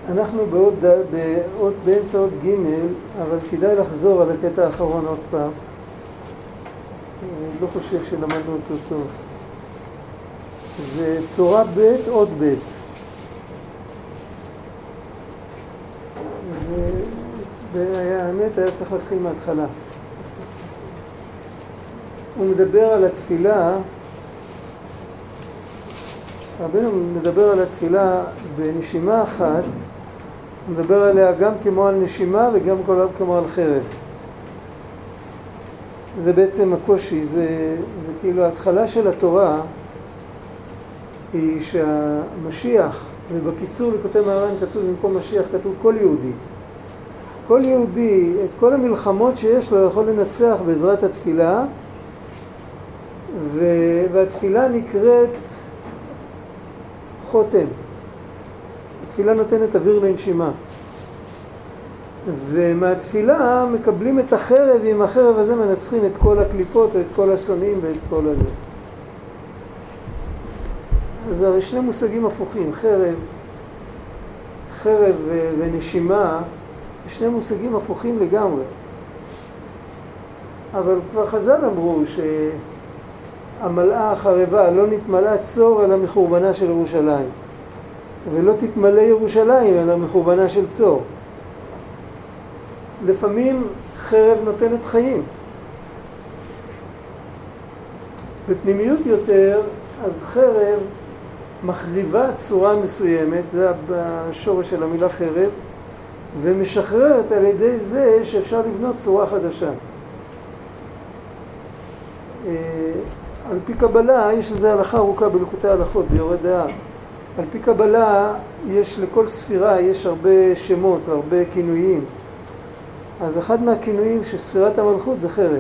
אנחנו באמצע עוד ג', אבל כדאי לחזור על הקטע האחרון עוד פעם. אני לא חושב שלמדנו אותו טוב. זה תורה ב' עוד ב'. והאמת היה צריך להתחיל מההתחלה. הוא מדבר על התפילה, רבינו מדבר על התפילה בנשימה אחת, הוא מדבר עליה גם כמו על נשימה וגם כמו על חרב. זה בעצם הקושי, זה כאילו ההתחלה של התורה היא שהמשיח, ובקיצור לכותב מהר"ן כתוב במקום משיח כתוב כל יהודי. כל יהודי, את כל המלחמות שיש לו יכול לנצח בעזרת התפילה, והתפילה נקראת חותם. התפילה נותנת אוויר לנשימה. ומהתפילה מקבלים את החרב, ועם החרב הזה מנצחים את כל הקליפות, ואת כל השונאים ואת כל הזה. אז הרי שני מושגים הפוכים, חרב ונשימה, שני מושגים הפוכים לגמרי. אבל כבר חז"ל אמרו שהמלאה החרבה לא נתמלאה צור אלא מחורבנה של ירושלים. ולא תתמלא ירושלים אלא מחורבנה של צור. לפעמים חרב נותנת חיים. בפנימיות יותר, אז חרב מחריבה צורה מסוימת, זה השורש של המילה חרב, ומשחררת על ידי זה שאפשר לבנות צורה חדשה. על פי קבלה, יש לזה הלכה ארוכה בליקוטי ההלכות, ביורי דעה. על פי קבלה, יש לכל ספירה, יש הרבה שמות והרבה כינויים. אז אחד מהכינויים של ספירת המלכות זה חרב.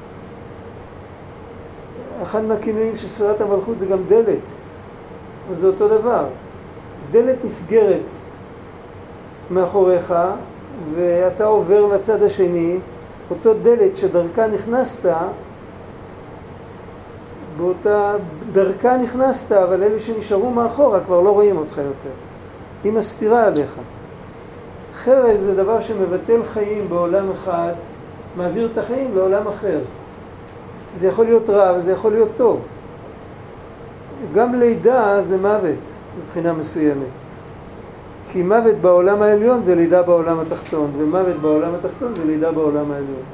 אחד מהכינויים של ספירת המלכות זה גם דלת. אז זה אותו דבר. דלת נסגרת מאחוריך, ואתה עובר לצד השני, אותו דלת שדרכה נכנסת, באותה דרכה נכנסת, אבל אלה שנשארו מאחורה כבר לא רואים אותך יותר. היא מסתירה עליך. חרב זה דבר שמבטל חיים בעולם אחד, מעביר את החיים לעולם אחר. זה יכול להיות רע וזה יכול להיות טוב. גם לידה זה מוות מבחינה מסוימת. כי מוות בעולם העליון זה לידה בעולם התחתון, ומוות בעולם התחתון זה לידה בעולם העליון.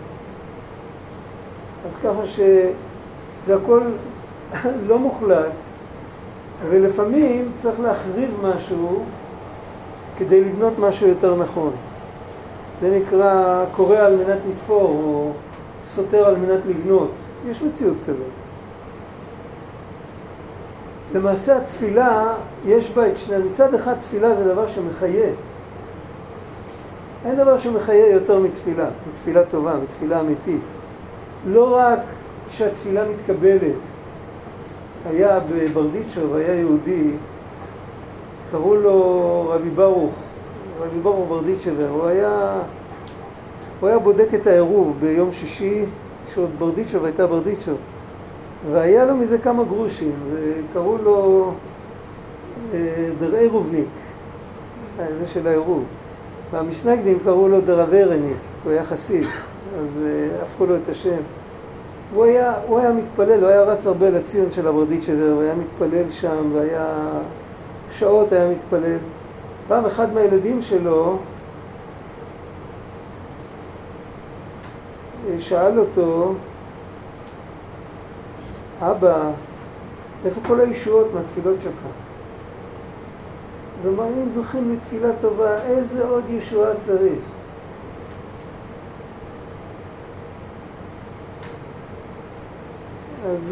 אז ככה שזה הכל לא מוחלט, ולפעמים צריך להחריב משהו כדי לבנות משהו יותר נכון. זה נקרא קורא על מנת לתפור, או סותר על מנת לבנות. יש מציאות כזאת. למעשה התפילה, יש בה את שני, מצד אחד תפילה זה דבר שמחיה. אין דבר שמחיה יותר מתפילה, מתפילה טובה, מתפילה אמיתית. לא רק כשהתפילה מתקבלת. היה בברדיצ'וב, היה יהודי, קראו לו רבי ברוך ברדיצ'וב. הוא היה בודק את העירוב ביום שישי, כשעוד ברדיצ'וב הייתה ברדיצ'וב. והיה לו מזה כמה גרושים, וקראו לו דרעי רובניק, זה של העירוב. והמשנגדים קראו לו דרברניק, הוא היה חסיד, אז הפכו לו את השם. הוא היה מתפלל, הוא היה רץ הרבה לציון של הברדיצ'בר, הוא היה מתפלל שם, והיה שעות היה מתפלל. פעם אחד מהילדים שלו שאל אותו, אבא, איפה כל הישועות מהתפילות שלך? אז אמר, אם זוכים לתפילה טובה, איזה עוד ישועה צריך? אז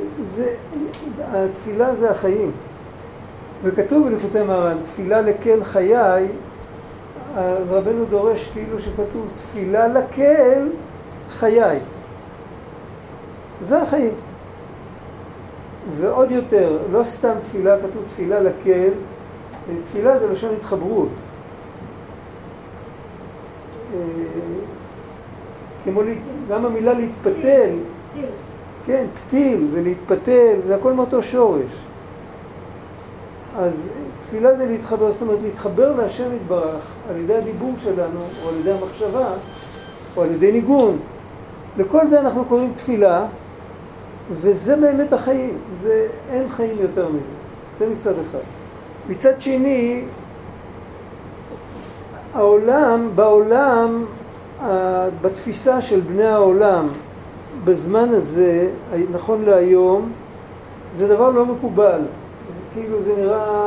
התפילה זה החיים. וכתוב בליקוטי מהר"ן, תפילה לקהל חיי, רבנו דורש כאילו שכתוב תפילה לקהל חיי. זה החיים. ועוד יותר, לא סתם תפילה, כתוב תפילה לקהל, תפילה זה לשון התחברות. כמו גם המילה להתפתל, כן, פתיל ולהתפתל, זה הכל מאותו שורש. אז תפילה זה להתחבר, זאת אומרת להתחבר להשם יתברך על ידי הדיבור שלנו, או על ידי המחשבה, או על ידי ניגון. לכל זה אנחנו קוראים תפילה, וזה באמת החיים. אין חיים יותר מזה. זה מצד אחד. מצד שני, בעולם, בתפיסה של בני העולם, בזמן הזה, נכון להיום, זה דבר לא מקובל. כאילו זה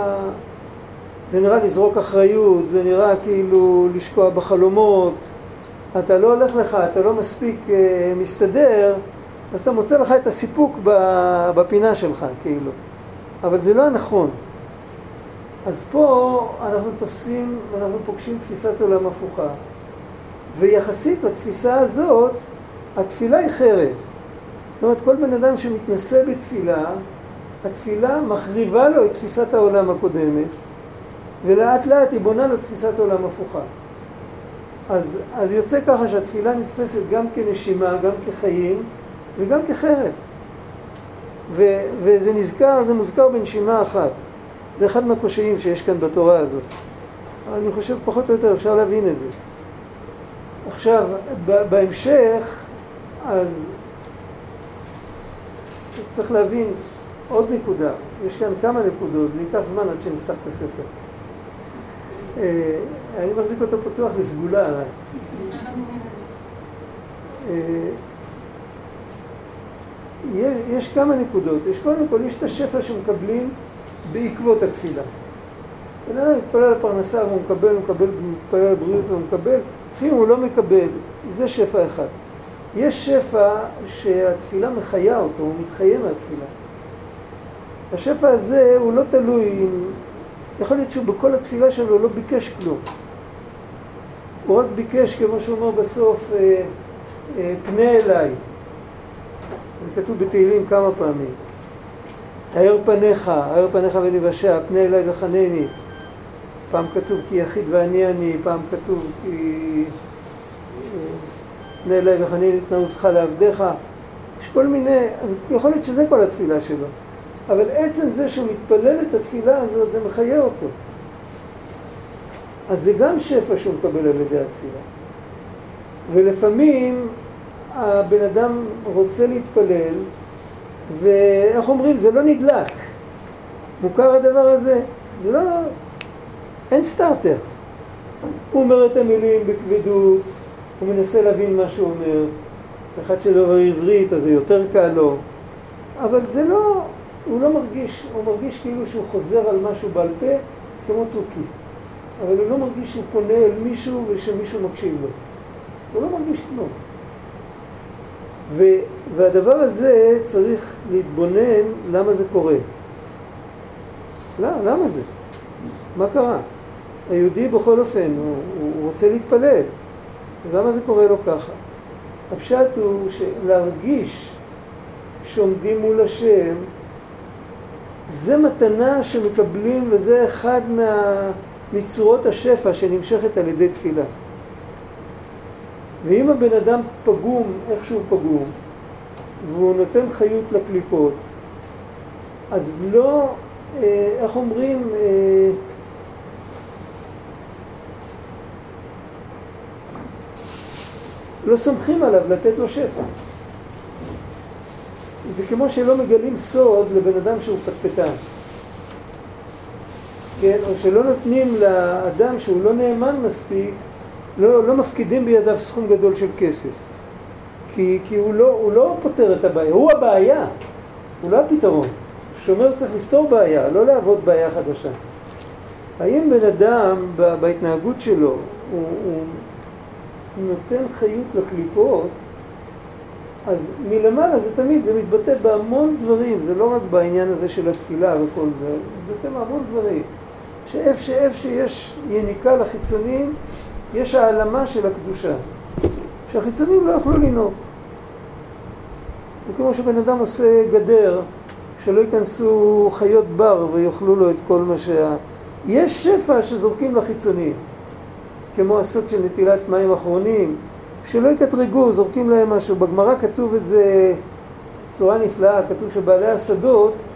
נראה לזרוק אחריות, זה נראה כאילו לשקוע בחלומות. אתה לא הולך לך, אתה לא מספיק מסתדר, אז אתה מוצא לך את הסיפוק בפינה שלך, כאילו. אבל זה לא הנכון. אז פה אנחנו פוגשים תפיסת עולם הפוכה. ויחסית לתפיסה הזאת, התפילה היא חרב. זאת אומרת, כל בן אדם שמתנסה בתפילה, התפילה מחריבה לו את תפיסת העולם הקודמת, ולאט לאט היא בונה לו תפיסת עולם הפוכה. אז יוצא ככה שהתפילה נתפסת גם כנשימה, גם כחיים, וגם כחרב. וזה מוזכר בנשימה אחת. זה אחד מהקושיים שיש כאן בתורה הזאת. אני חושב פחות או יותר אפשר להבין את זה. עכשיו, בהמשך, אז צריך להבין עוד נקודה. יש כאן כמה נקודות, זה ייקח זמן עד שנפתח את הספר. אני מחזיק אותו פתוח לסגולה. יש כמה נקודות. קודם כל, יש את השפע שמקבלים בעקבות התפילה. בן אדם מתפלל על פרנסה והוא מקבל, מתפלל על בריאות והוא מקבל, לפעמים הוא לא מקבל, זה שפע אחד. יש שפע שהתפילה מחיה אותו, הוא מתחיה מהתפילה. השפע הזה הוא לא תלוי, יכול להיות שהוא בכל התפילה שלו לא ביקש כלום. הוא רק ביקש, כמו שהוא אומר בסוף, פנה אליי. זה כתוב בתהילים כמה פעמים. האר פניך ונבשע, פנה אליי וחנני. פעם כתוב כי יחיד ואני אני, פעם כתוב כי פנה אליי וחנני נתנה עוזך לעבדיך. יש כל מיני, יכול להיות שזה כל התפילה שלו. אבל עצם זה שהוא מתפלל את התפילה הזאת, זה מחיה אותו. אז זה גם שפע שהוא מקבל על ידי התפילה. ולפעמים הבן אדם רוצה להתפלל, ואיך אומרים? זה לא נדלק. מוכר הדבר הזה? זה לא... אין סטארטר. הוא אומר את המילים בכבדות, הוא מנסה להבין מה שהוא אומר. אחד שלא עברית, אז זה יותר קל לו. אבל זה לא... הוא לא מרגיש, הוא מרגיש כאילו שהוא חוזר על משהו בעל פה, כמו תוקי. אבל הוא לא מרגיש שהוא פונה אל מישהו ושמישהו מקשיב לו. הוא לא מרגיש כלום. והדבר הזה צריך להתבונן למה זה קורה. למה זה? מה קרה? היהודי בכל אופן, הוא רוצה להתפלל. למה זה קורה לו ככה? הפשט הוא להרגיש שעומדים מול השם, זה מתנה שמקבלים, וזה אחד מצורות השפע שנמשכת על ידי תפילה. ואם הבן אדם פגום, איכשהו פגום, והוא נותן חיות לקליפות, אז לא, איך אומרים, לא סומכים עליו לתת לו שפע. זה כמו שלא מגלים סוד לבן אדם שהוא פטפטן. כן? או שלא נותנים לאדם שהוא לא נאמן מספיק, לא מפקידים בידיו סכום גדול של כסף. כי הוא לא פותר את הבעיה, הוא הבעיה, הוא לא הפתרון. שאומר צריך לפתור בעיה, לא לעבוד בעיה חדשה. האם בן אדם בהתנהגות שלו, הוא נותן חיות לקליפות, אז מלמעלה זה תמיד, זה מתבטא בהמון דברים, זה לא רק בעניין הזה של התפילה וכל זה, זה מתבטא בהמון דברים. שאיפה שיש יניקה לחיצונים, יש העלמה של הקדושה. שהחיצונים לא יכלו לנהוג. וכמו שבן אדם עושה גדר, שלא ייכנסו חיות בר ויאכלו לו את כל מה יש שפע שזורקים לחיצונים. כמו הסוד של נטילת מים אחרונים, שלא יקטרגו, זורקים להם משהו. בגמרא כתוב את זה צורה נפלאה, כתוב שבעלי השדות,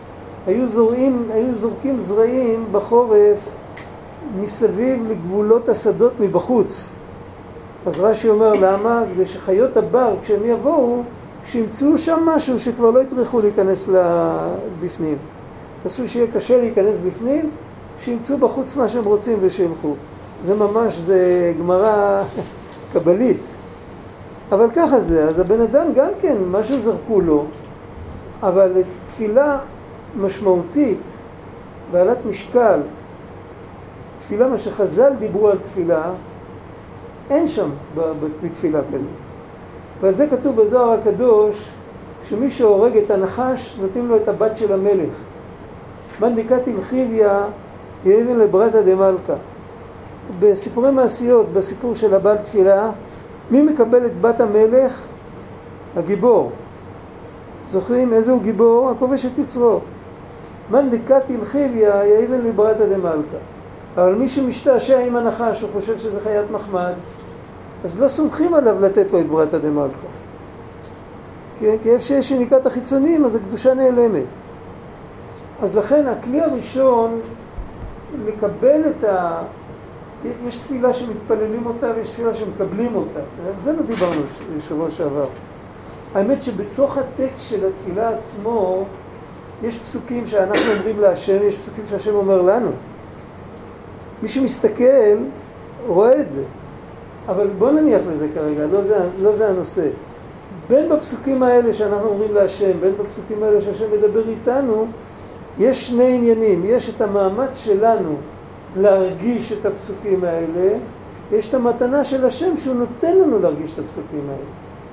היו זורקים זרעים בחורף מסביב לגבולות השדות מבחוץ. אז רש"י אומר למה? כדי שחיות הבר כשהם יבואו, שימצאו שם משהו שכבר לא יטרחו להיכנס בפנים. עשו שיהיה קשה להיכנס בפנים, שימצאו בחוץ מה שהם רוצים ושילכו. זה ממש, זה גמרא קבלית. אבל ככה זה, אז הבן אדם גם כן, משהו זרקו לו, אבל תפילה משמעותית, בעלת משקל, תפילה מה שחז"ל דיברו על תפילה, אין שם בתפילה כזאת. ועל זה כתוב בזוהר הקדוש, שמי שהורג את הנחש, נותנים לו את הבת של המלך. מנדיקת הלחיביה, יאבן לברתא דמלכא. בסיפורי מעשיות, בסיפור של הבעל תפילה, מי מקבל את בת המלך? הגיבור. זוכרים איזה הוא גיבור? הכובש את יצרו. מנדיקת הלחיביה, יאבן לברתא דמלכא. אבל מי שמשתעשע עם הנחש, הוא חושב שזה חיית מחמד, אז לא סומכים עליו לתת לו את ברתא דמלכא. כי איפה שיש יניקת החיצונים, אז הקדושה נעלמת. אז לכן הכלי הראשון, לקבל את יש תפילה שמתפללים אותה ויש תפילה שמקבלים אותה. זה לא דיברנו שבוע שעבר. האמת שבתוך הטקסט של התפילה עצמו, יש פסוקים שאנחנו אומרים להשם, יש פסוקים שהשם אומר לנו. מי שמסתכל רואה את זה. אבל בוא נניח לזה כרגע, לא זה הנושא. בין בפסוקים האלה שאנחנו אומרים להשם, בין בפסוקים האלה שהשם מדבר איתנו, יש שני עניינים. יש את המאמץ שלנו להרגיש את הפסוקים האלה, יש את המתנה של השם שהוא נותן לנו להרגיש את הפסוקים האלה.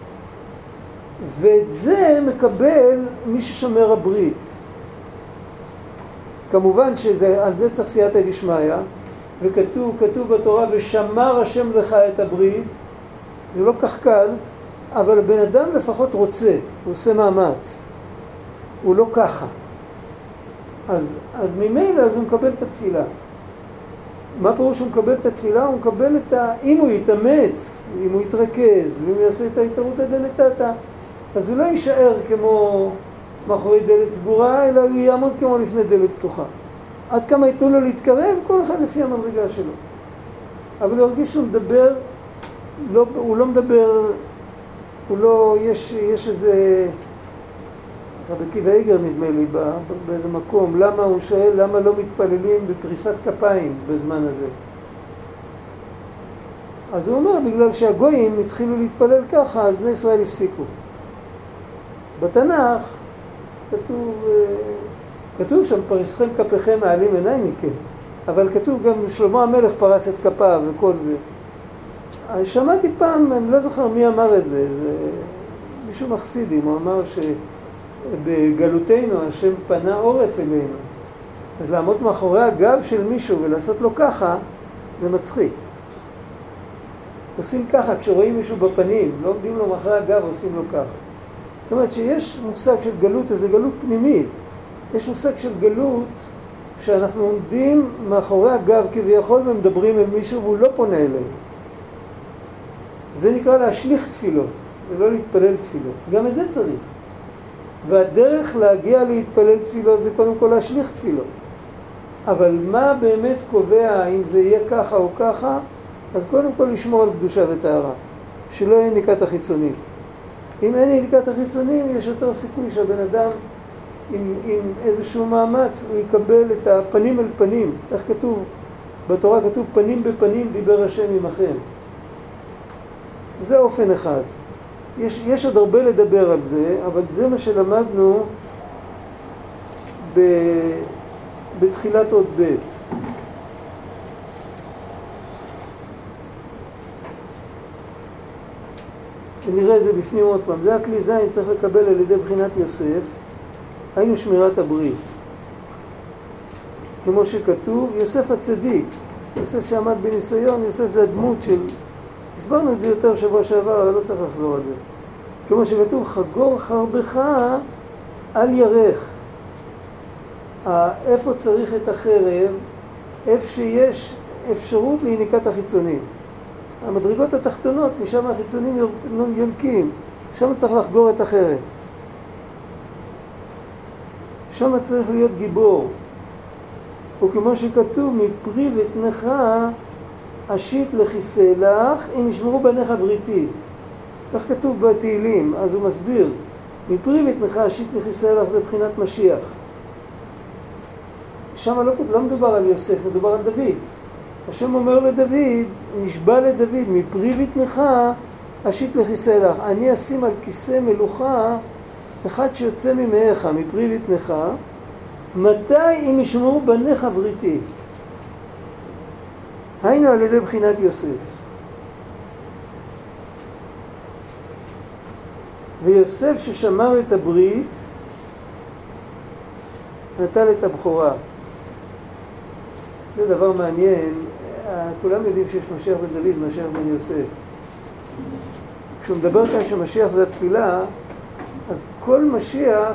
ואת זה מקבל מי ששומר הברית. כמובן שעל זה צריך סייעתא דשמיא, וכתוב בתורה, ושמר השם לך את הברית. זה לא כך קל, אבל הבן אדם לפחות רוצה, הוא עושה מאמץ. הוא לא ככה. אז ממילא הוא מקבל את התפילה. מה פירוש שהוא מקבל את התפילה? הוא מקבל אם הוא יתאמץ, אם הוא יתרכז, ואם הוא יעשה את ההתערותא דלתתא, אז הוא לא יישאר כמו מאחורי דלת סגורה, אלא הוא יעמוד כמו לפני דלת פתוחה. עד כמה ייתנו לו להתקרב, כל אחד לפי המדרגה שלו. אבל הוא הרגיש שהוא מדבר, הוא לא מדבר, יש איזה, רבי עקיבא איגר נדמה לי באיזה מקום, למה הוא שואל, למה לא מתפללים בפריסת כפיים בזמן הזה? אז הוא אומר, בגלל שהגויים התחילו להתפלל ככה, אז בני ישראל הפסיקו. בתנ"ך כתוב שם, פרסכם כפיכם מעלים עיניים מכם, אבל כתוב גם שלמה המלך פרס את כפיו וכל זה. שמעתי פעם, אני לא זוכר מי אמר את זה, מישהו מחסידים, הוא אמר שבגלותנו השם פנה עורף אלינו. אז לעמוד מאחורי הגב של מישהו ולעשות לו ככה, זה מצחיק. עושים ככה כשרואים מישהו בפנים, לא עומדים לו מאחורי הגב ועושים לו ככה. זאת אומרת שיש מושג של גלות, איזו גלות פנימית. יש מושג של גלות שאנחנו עומדים מאחורי הגב כביכול ומדברים אל מישהו והוא לא פונה אלינו. זה נקרא להשליך תפילות, ולא להתפלל תפילות. גם את זה צריך. והדרך להגיע להתפלל תפילות זה קודם כל להשליך תפילות. אבל מה באמת קובע אם זה יהיה ככה או ככה? אז קודם כל לשמור על קדושה וטהרה. שלא יהיה ניקת החיצונים. אם אין ניקת החיצונים, יש יותר סיכוי שהבן אדם עם איזשהו מאמץ הוא יקבל את הפנים אל פנים. איך כתוב? בתורה כתוב פנים בפנים דיבר השם עמכם. זה אופן אחד. יש עוד הרבה לדבר על זה, אבל זה מה שלמדנו בתחילת עוד ב'. נראה את זה בפנים עוד פעם. זה הכלי זין צריך לקבל על ידי בחינת יוסף. היינו שמירת הברית. כמו שכתוב, יוסף הצדיק. יוסף שעמד בניסיון, יוסף זה הדמות של... הסברנו את זה יותר שבוע שעבר, אבל לא צריך לחזור על זה. כמו שכתוב, חגור חרבך על ירך. איפה צריך את החרב? איפה שיש אפשרות להיניקת החיצונים. המדרגות התחתונות, משם החיצונים יונקים. שם צריך לחגור את החרב. שם צריך להיות גיבור. וכמו שכתוב, מפרי ותנך אשית לכיסא לך, אם ישמרו בניך בריתי. כך כתוב בתהילים, אז הוא מסביר. מפרי ותנך אשית לכיסא לך זה בחינת משיח. שם לא מדובר על יוסף, מדובר על דוד. השם אומר לדוד, נשבע לדוד, מפרי ותנך אשית לכיסא לך. אני אשים על כיסא מלוכה אחד שיוצא ממאיך, מפרי ותנך. מתי אם ישמרו בניך בריתי? היינו על ידי בחינת יוסף. ויוסף ששמר את הברית נטל את הבכורה. זה דבר מעניין. כולם יודעים שיש משיח בן דוד, משיח בן יוסף. כשהוא מדבר כאן שמשיח זה התפילה, אז כל משיח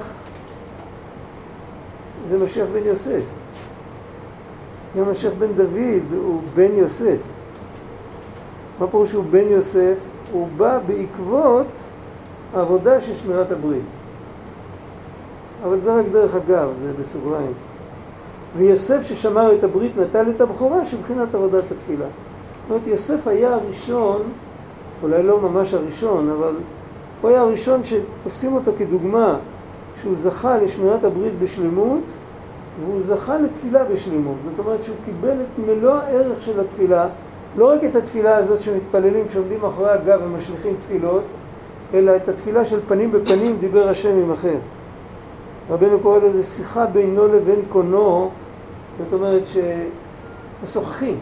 זה משיח בן יוסף. גם משיח בן דוד הוא בן יוסף. מה פירוש שהוא בן יוסף? הוא בא בעקבות העבודה של שמירת הברית. אבל זה רק דרך אגב, זה בסוגריים. ויוסף ששמר את הברית נטל את הבכורה שבחינת עבודת התפילה. זאת אומרת, יוסף היה הראשון, אולי לא ממש הראשון, אבל הוא היה הראשון שתופסים אותו כדוגמה, שהוא זכה לשמירת הברית בשלמות, והוא זכה לתפילה בשלמות. זאת אומרת שהוא קיבל את מלוא הערך של התפילה, לא רק את התפילה הזאת שמתפללים כשעומדים אחרי הגב ומשליחים תפילות, אלא את התפילה של פנים בפנים דיבר השם עמכם. רבנו קורא לזה שיחה בינו לבין קונו, זאת אומרת שמשוחחים.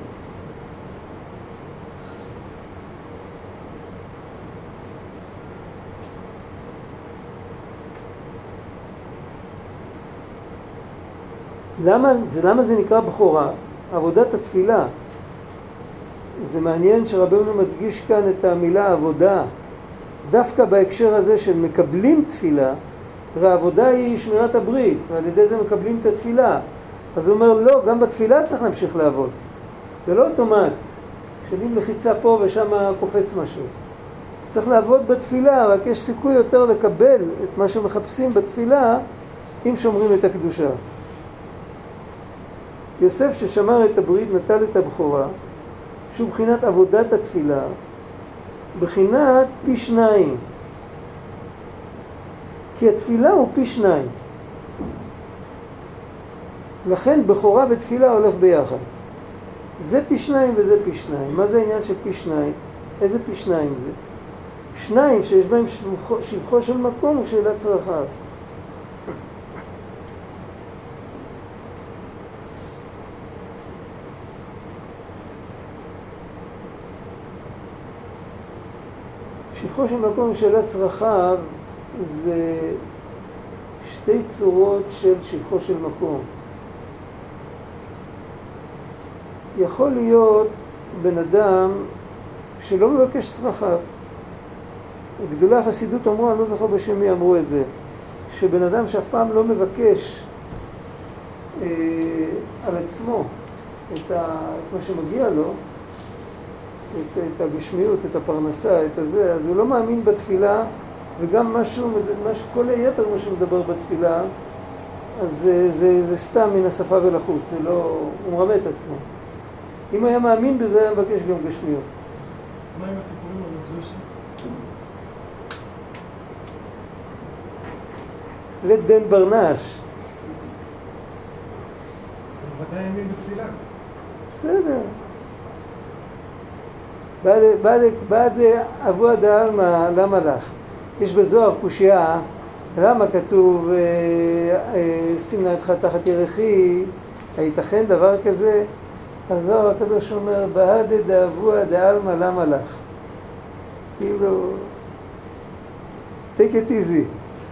למה זה נקרא בכורה? עבודת התפילה. זה מעניין שרבנו מדגיש כאן את המילה עבודה. דווקא בהקשר הזה של מקבלים תפילה, והעבודה היא שמירת הברית, ועל ידי זה מקבלים את התפילה. אז הוא אומר, לא, גם בתפילה צריך להמשיך לעבוד. זה לא אוטומט. כשאדים לחיצה פה ושם קופץ משהו. צריך לעבוד בתפילה, רק יש סיכוי יותר לקבל את מה שמחפשים בתפילה, אם שומרים את הקדושה. יוסף ששמר את הברית נטל את הבכורה, שהוא בחינת עבודת התפילה, בחינת פי שניים. כי התפילה הוא פי שניים. לכן בכורה ותפילה הולך ביחד. זה פי שניים וזה פי שניים. מה זה העניין של פי שניים? איזה פי שניים זה? שניים שיש בהם שבחו של מקום הוא שאלת צרכיו. שבחו של מקום ושאלת צרכיו זה שתי צורות של שבחו של מקום. יכול להיות בן אדם שלא מבקש צרכיו. גדולי החסידות אמרו, אני לא זוכר בשם מי אמרו את זה, שבן אדם שאף פעם לא מבקש על עצמו את מה שמגיע לו, את הגשמיות, את הפרנסה, את הזה, אז הוא לא מאמין בתפילה, וגם כל היתר מה שמדבר בתפילה, אז זה סתם מן השפה ולחוץ, זה לא, הוא מרמה את עצמו. אם היה מאמין בזה, היה מבקש גם גשמיות. מה עם הסיפורים על רב זושי? לדן ברנש. הוא ודאי האמין בתפילה. בסדר. בעד אבו דעלמא, למה לך? יש בזוהר קושיה, למה כתוב שים נא ידך תחת ירכי, הייתכן דבר כזה? הזוהר הקדוש אומר, בעד דאבו דעלמא למה לך? כאילו, take it easy.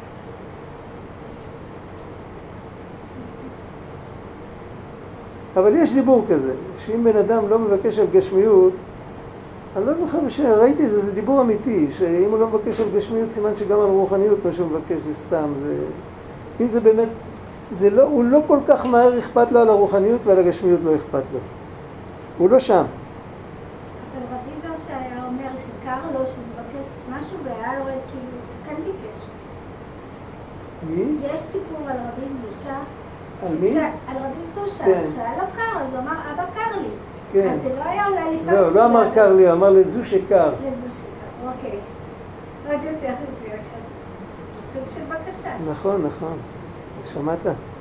אבל יש דיבור כזה, שאם בן אדם לא מבקש על גשמיות, אני לא זוכר ראיתי את זה, זה דיבור אמיתי, שאם הוא לא מבקש על גשמיות, סימן שגם על רוחניות מה שהוא מבקש זה סתם. אם זה באמת, הוא לא כל כך מהר אכפת לו על הרוחניות ועל הגשמיות לא אכפת לו. הוא לא שם. אבל רבי זר שהיה אומר שקר לו שהוא מבקש משהו והיה יורד כאילו, כאן ביקש. מי? יש סיפור על רבי זושה. על מי? על רבי זושה, כן. שהיה לו קר, אז הוא אמר, אבא קר לי. כן. אז זה לא היה אולי לשעת לא, לא אמר קר לי, אמר לזו שקר. לזו שקר, אוקיי. עוד יותר מדויק, אז זה סוג של בקשה. נכון, נכון. שמעת?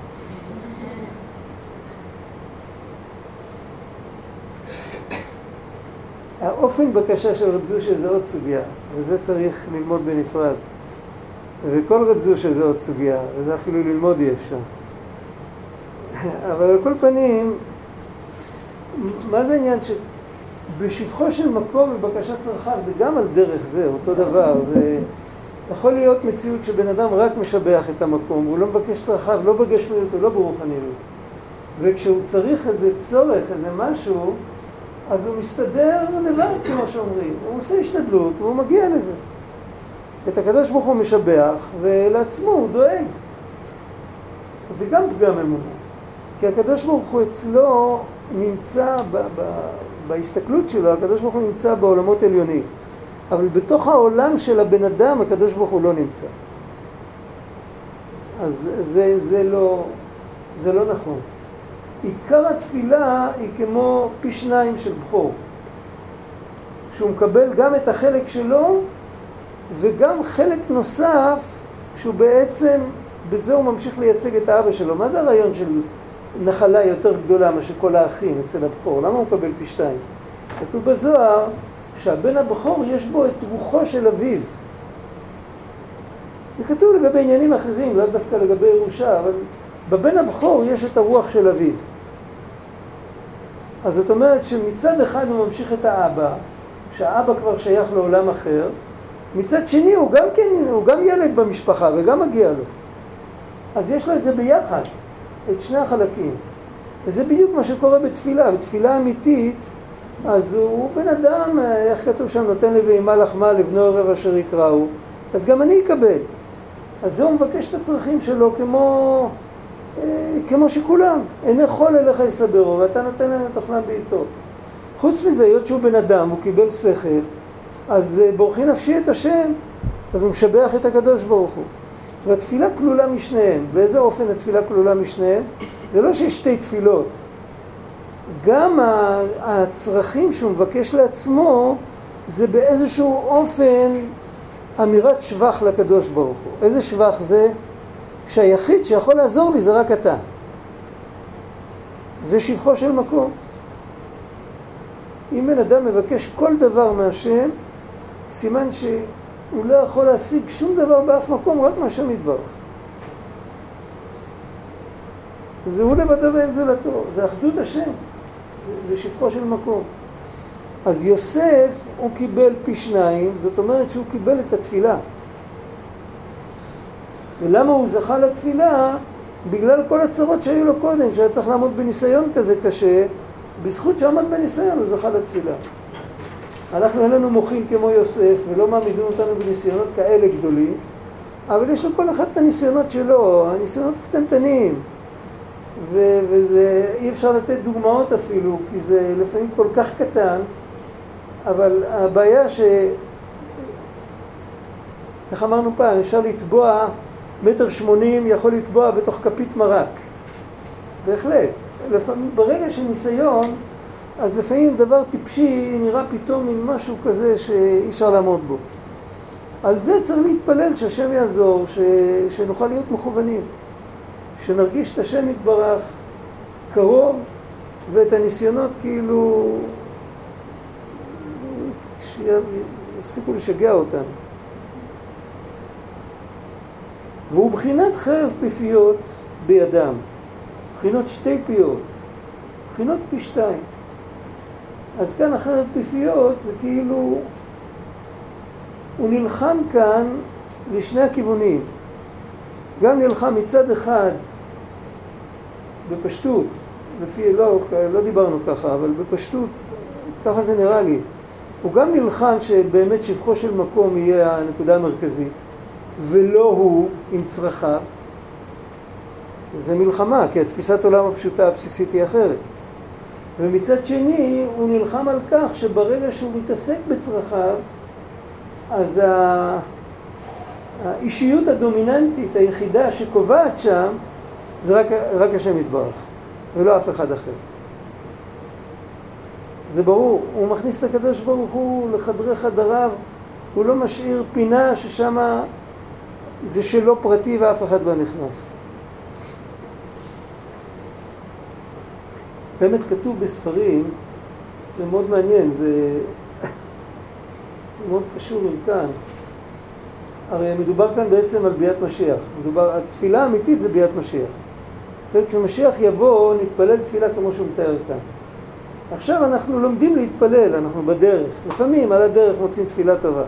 האופן בקשה של רב זושה זה עוד סוגיה, וזה צריך ללמוד בנפרד. וכל רב זושה זה עוד סוגיה, וזה אפילו ללמוד אי אפשר. אבל על כל פנים, מה זה העניין שבשפחו של מקום ובקשת צרכיו זה גם על דרך זה, אותו דבר. ויכול להיות מציאות שבן אדם רק משבח את המקום, הוא לא מבקש צרכיו, לא בגשמיות ולא ברוחניות. וכשהוא צריך איזה צורך, איזה משהו, אז הוא מסתדר לבד, כמו שאומרים. הוא עושה השתדלות והוא מגיע לזה. את הקדוש ברוך הוא משבח, ולעצמו הוא דואג. זה גם פגם אמונה. כי הקדוש ברוך הוא אצלו נמצא, בהסתכלות שלו, הקדוש ברוך הוא נמצא בעולמות עליונים. אבל בתוך העולם של הבן אדם, הקדוש ברוך הוא לא נמצא. אז זה לא נכון. עיקר התפילה היא כמו פי שניים של בכור. שהוא מקבל גם את החלק שלו, וגם חלק נוסף, שהוא בעצם, בזה הוא ממשיך לייצג את האבא שלו. מה זה הרעיון של נחלה יותר גדולה מה שכל האחים אצל הבכור? למה הוא מקבל פי שתיים? כתוב בזוהר שהבן הבכור יש בו את רוחו של אביו. זה כתוב לגבי עניינים אחרים, לא דווקא לגבי ירושה, אבל בבן הבכור יש את הרוח של אביו. אז זאת אומרת שמצד אחד הוא ממשיך את האבא, שהאבא כבר שייך לעולם אחר, מצד שני הוא גם ילד במשפחה וגם מגיע לו. אז יש לו את זה ביחד, את שני החלקים. וזה בדיוק מה שקורה בתפילה. בתפילה אמיתית, אז הוא בן אדם, איך כתוב שם, נותן לבהמה לחמה לבנו ערב אשר יקראו, אז גם אני אקבל. אז זה הוא מבקש את הצרכים שלו כמו שכולם. אין יכול אליך יסברו, ואתה נותן להם את אוכלם בעיתו. חוץ מזה, היות שהוא בן אדם, הוא קיבל שכל, אז בורכי נפשי את השם, אז הוא משבח את הקדוש ברוך הוא. והתפילה כלולה משניהם. באיזה אופן התפילה כלולה משניהם? זה לא שיש שתי תפילות. גם הצרכים שהוא מבקש לעצמו, זה באיזשהו אופן אמירת שבח לקדוש ברוך הוא. איזה שבח זה? שהיחיד שיכול לעזור לי זה רק אתה. זה שבחו של מקום. אם בן אדם מבקש כל דבר מהשם, סימן שהוא לא יכול להשיג שום דבר באף מקום, רק מהשם יתברך. זה הוא לבדו ואין זולתו, זה אחדות השם, זה שבחו של מקום. אז יוסף הוא קיבל פי שניים, זאת אומרת שהוא קיבל את התפילה. ולמה הוא זכה לתפילה? בגלל כל הצרות שהיו לו קודם, שהיה צריך לעמוד בניסיון כזה קשה, בזכות שעמד בניסיון הוא זכה לתפילה. אנחנו אין לנו מוחים כמו יוסף, ולא מעמידים אותנו בניסיונות כאלה גדולים, אבל יש לו כל אחד את הניסיונות שלו, הניסיונות קטנטנים, וזה אי אפשר לתת דוגמאות אפילו, כי זה לפעמים כל כך קטן, אבל הבעיה איך אמרנו פעם, אפשר לטבוע, 1.80 מטר יכול לטבוע בתוך כפית מרק. בהחלט. לפעמים, ברגע של ניסיון, אז לפעמים דבר טיפשי נראה פתאום עם משהו כזה שאי אפשר לעמוד בו. על זה צריך להתפלל שהשם יעזור, שנוכל להיות מכוונים. שנרגיש את השם יתברך קרוב, ואת הניסיונות כאילו שיפסיקו לשגע אותנו. והוא בחינת חרב פיפיות בידם. בחינות שתי פיות. בחינות פי שתיים. אז כאן החרב פיפיות זה כאילו הוא נלחם כאן לשני הכיוונים. גם נלחם מצד אחד בפשטות, לפי, לא דיברנו ככה, אבל בפשטות, ככה זה נראה לי. הוא גם נלחם שבאמת שבחו של מקום יהיה הנקודה המרכזית, ולא הוא עם צרכיו. זה מלחמה, כי התפיסת עולם הפשוטה הבסיסית היא אחרת. ומצד שני, הוא נלחם על כך שברגע שהוא מתעסק בצרכיו, אז האישיות הדומיננטית היחידה שקובעת שם זה רק השם יתברך, ולא אף אחד אחר. זה ברור, הוא מכניס את הקדוש ברוך הוא לחדרי חדריו, הוא לא משאיר פינה ששם זה שלא פרטי ואף אחד לא נכנס. באמת כתוב בספרים, זה מאוד מעניין, זה מאוד קשור עם כאן. הרי מדובר כאן בעצם על ביאת משיח. התפילה האמיתית זה ביאת משיח. כשמשיח יבוא, נתפלל תפילה כמו שהוא מתאר כאן. עכשיו אנחנו לומדים להתפלל, אנחנו בדרך. לפעמים על הדרך מוצאים תפילה טובה.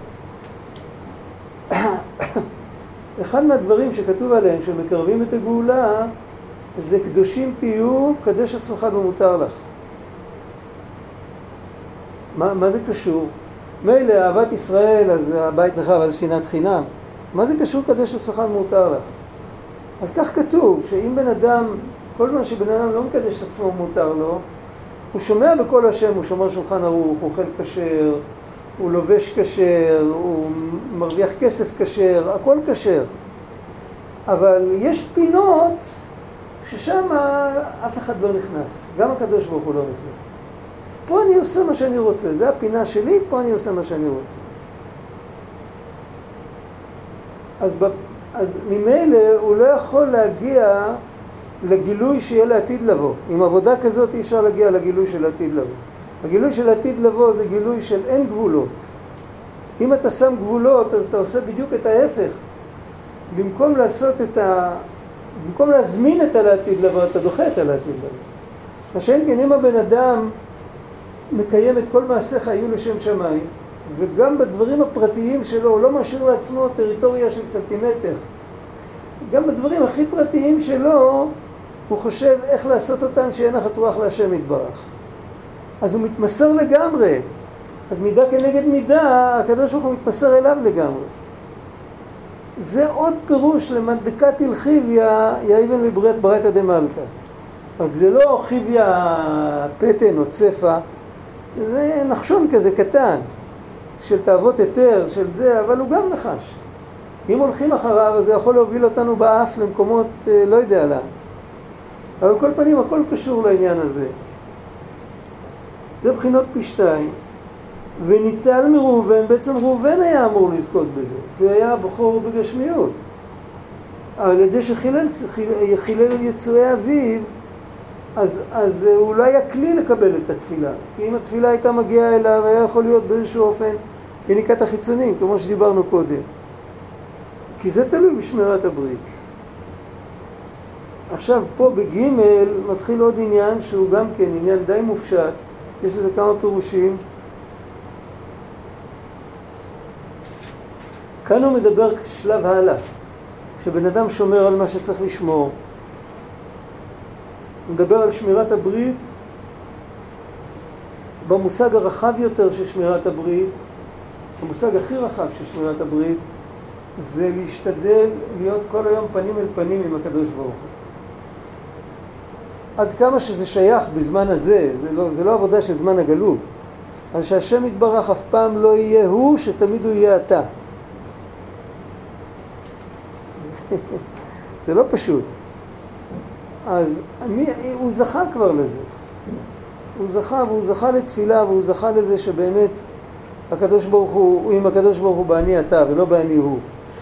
אחד מהדברים שכתוב עליהם, שמקרבים את הגאולה, זה קדושים תהיו, קדש עצמך במותר לך. מה זה קשור? מילא אהבת ישראל, אז הבית נחרב על שנאת חינם. מה זה קשור קדש עצמך במותר לך? אז כך כתוב, שאם בן אדם, כל מה שבן אדם לא מקדש עצמו מותר לו, הוא שומע בכל השם, הוא שומר שולחן ערוך, הוא אוכל כשר, הוא לובש כשר, הוא מרוויח כסף כשר, הכל כשר. אבל יש פינות ששם אף אחד לא נכנס, גם הקדוש ברוך הוא לא נכנס. פה אני עושה מה שאני רוצה, זה הפינה שלי, פה אני עושה מה שאני רוצה. אז ממילא הוא לא יכול להגיע לגילוי שיהיה לעתיד לבוא. עם עבודה כזאת אי אפשר להגיע לגילוי של עתיד לבוא. הגילוי של עתיד לבוא זה גילוי של אין גבולות. אם אתה שם גבולות, אז אתה עושה בדיוק את ההפך. במקום במקום להזמין את העתיד לבוא, אתה דוחה את העתיד לבוא. מה שאין כן, אם הבן אדם מקיים את כל מעשיך היו לשם שמיים, וגם בדברים הפרטיים שלו, הוא לא משאיר לעצמו טריטוריה של סנטימטר. גם בדברים הכי פרטיים שלו, הוא חושב איך לעשות אותם שאין נחת רוח להשם יתברך. אז הוא מתמסר לגמרי. אז מידה כנגד מידה, הקדוש ברוך הוא מתמסר אליו לגמרי. זה עוד פירוש למדבקת הלחיביה, יאיבן לבריאת ברייתא דמלכא. רק זה לא חיביה פטן או צפה, זה נחשון כזה קטן, של תאוות היתר, של זה, אבל הוא גם נחש. אם הולכים אחריו, אז זה יכול להוביל אותנו באף למקומות לא יודע לאן. אבל כל פנים, הכל קשור לעניין הזה. זה בחינות פי שתיים. וניטל מראובן, בעצם ראובן היה אמור לזכות בזה, כי הוא היה בחור בגשמיות. אבל ידי שחילל יצואי אביו, אז הוא לא היה כלי לקבל את התפילה. כי אם התפילה הייתה מגיעה אליו, היה יכול להיות באיזשהו אופן יניקת החיצונים, כמו שדיברנו קודם. כי זה תלוי בשמירת הברית. עכשיו, פה בגימל מתחיל עוד עניין שהוא גם כן עניין די מופשט. יש לזה כמה פירושים. כאן הוא מדבר שלב הלאה, שבן אדם שומר על מה שצריך לשמור. הוא מדבר על שמירת הברית במושג הרחב יותר של שמירת הברית. המושג הכי רחב של שמירת הברית זה להשתדל להיות כל היום פנים אל פנים עם הקדוש ברוך הוא. עד כמה שזה שייך בזמן הזה, זה לא עבודה של זמן הגלות, אבל שהשם יתברך אף פעם לא יהיה הוא, שתמיד הוא יהיה אתה. זה לא פשוט. אז הוא זכה כבר לזה. הוא זכה, והוא זכה לתפילה, והוא זכה לזה שבאמת הקדוש ברוך הוא עם הקדוש ברוך הוא באני אתה ולא באני הוא.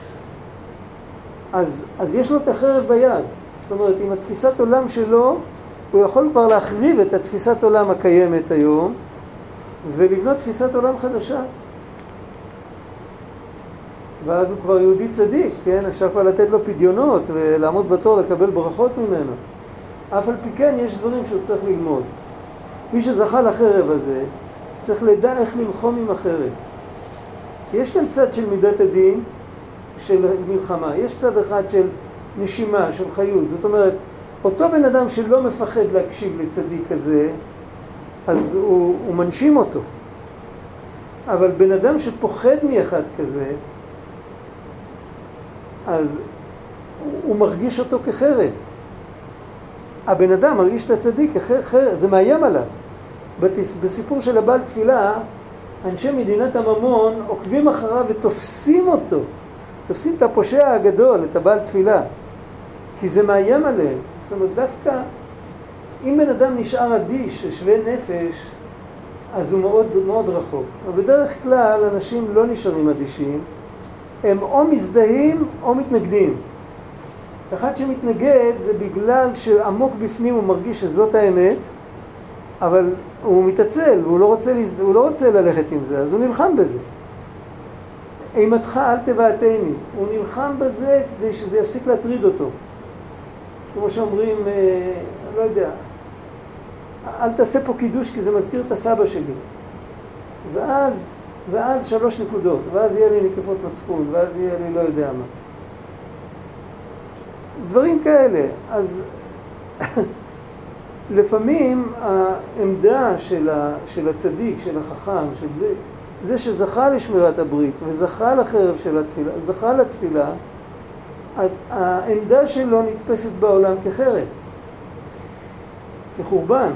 אז יש לו את החרב ביד. זאת אומרת, עם התפיסת עולם שלו, הוא יכול כבר להחריב את התפיסת עולם הקיימת היום, ולבנות תפיסת עולם חדשה. ואז הוא כבר יהודי צדיק, כן? אפשר כבר לתת לו פדיונות ולעמוד בתור לקבל ברכות ממנו. אף על פי כן יש דברים שהוא צריך ללמוד. מי שזכה לחרב הזה, צריך לדע איך ללחום עם החרב. יש כאן צד של מידת הדין, של מלחמה. יש צד אחד של נשימה, של חיות. זאת אומרת, אותו בן אדם שלא מפחד להקשיב לצדיק הזה, אז הוא מנשים אותו. אבל בן אדם שפוחד מאחד כזה, אז הוא מרגיש אותו כחרב. הבן אדם מרגיש את הצדיק כחרב, זה מאיים עליו. בסיפור של הבעל תפילה, אנשי מדינת הממון עוקבים אחריו ותופסים אותו. תופסים את הפושע הגדול, את הבעל תפילה, כי זה מאיים עליהם. זאת אומרת, דווקא אם בן אדם נשאר אדיש, שווה נפש, אז הוא מאוד מאוד רחוק. אבל בדרך כלל אנשים לא נשארים אדישים, הם או מזדהים או מתנגדים. אחד שמתנגד זה בגלל שעמוק בפנים הוא מרגיש שזאת האמת, אבל הוא מתעצל, הוא לא רוצה ללכת עם זה, אז הוא נלחם בזה. אימתך אל תבעתני, הוא נלחם בזה כדי שזה יפסיק להטריד אותו. כמו שאומרים, לא יודע, אל תעשה פה קידוש כי זה מזכיר את הסבא שלי. ואז 3 נקודות, ואז יהיה לי נקפות מצפון, ואז יהיה לי לא יודע מה. דברים כאלה. אז לפעמים העמדה של הצדיק, של החכם, של זה שזכה לשמירת הברית וזכה לחרב של התפילה, זכה לתפילה, העמדה שלו נתפסת בעולם כחרב, כחורבן.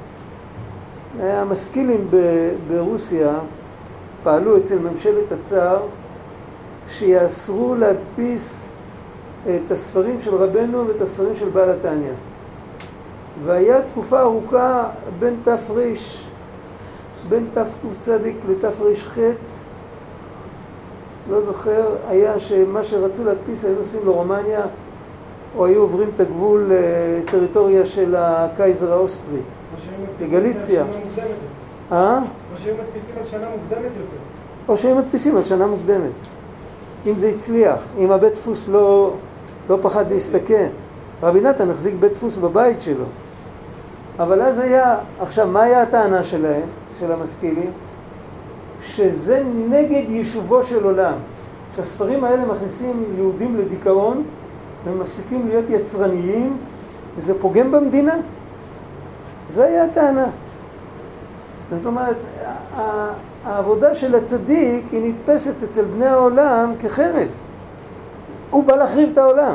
המשכילים ברוסיה פעלו אצל ממשלת הצאר שיאסרו להדפיס את הספרים של רבנו ואת הספרים של בעל התניא. והיה תקופה ארוכה בין תק"צ לתר"ח, לא זוכר, היה שמה שרצו להדפיס היו נוסעים לרומניה, או היו עוברים את הגבול טריטוריה של הקייזר האוסטרי, לגליציה. או שהם מדפיסים על שנה מוקדמת יותר. או שהם מדפיסים על שנה מוקדמת. אם זה הצליח, אם הבית דפוס לא פחד להסתכן. רבי נתן החזיק בית דפוס בבית שלו. אבל אז היה, עכשיו מה היה הטענה שלהם, של המשכילים? שזה נגד יישובו של עולם. שהספרים האלה מכניסים יהודים לדיכאון, והם מפסיקים להיות יצרניים, וזה פוגם במדינה. זה היה הטענה. זאת אומרת, העבודה של הצדיק היא נתפסת אצל בני העולם כחרב. הוא בא להחריב את העולם.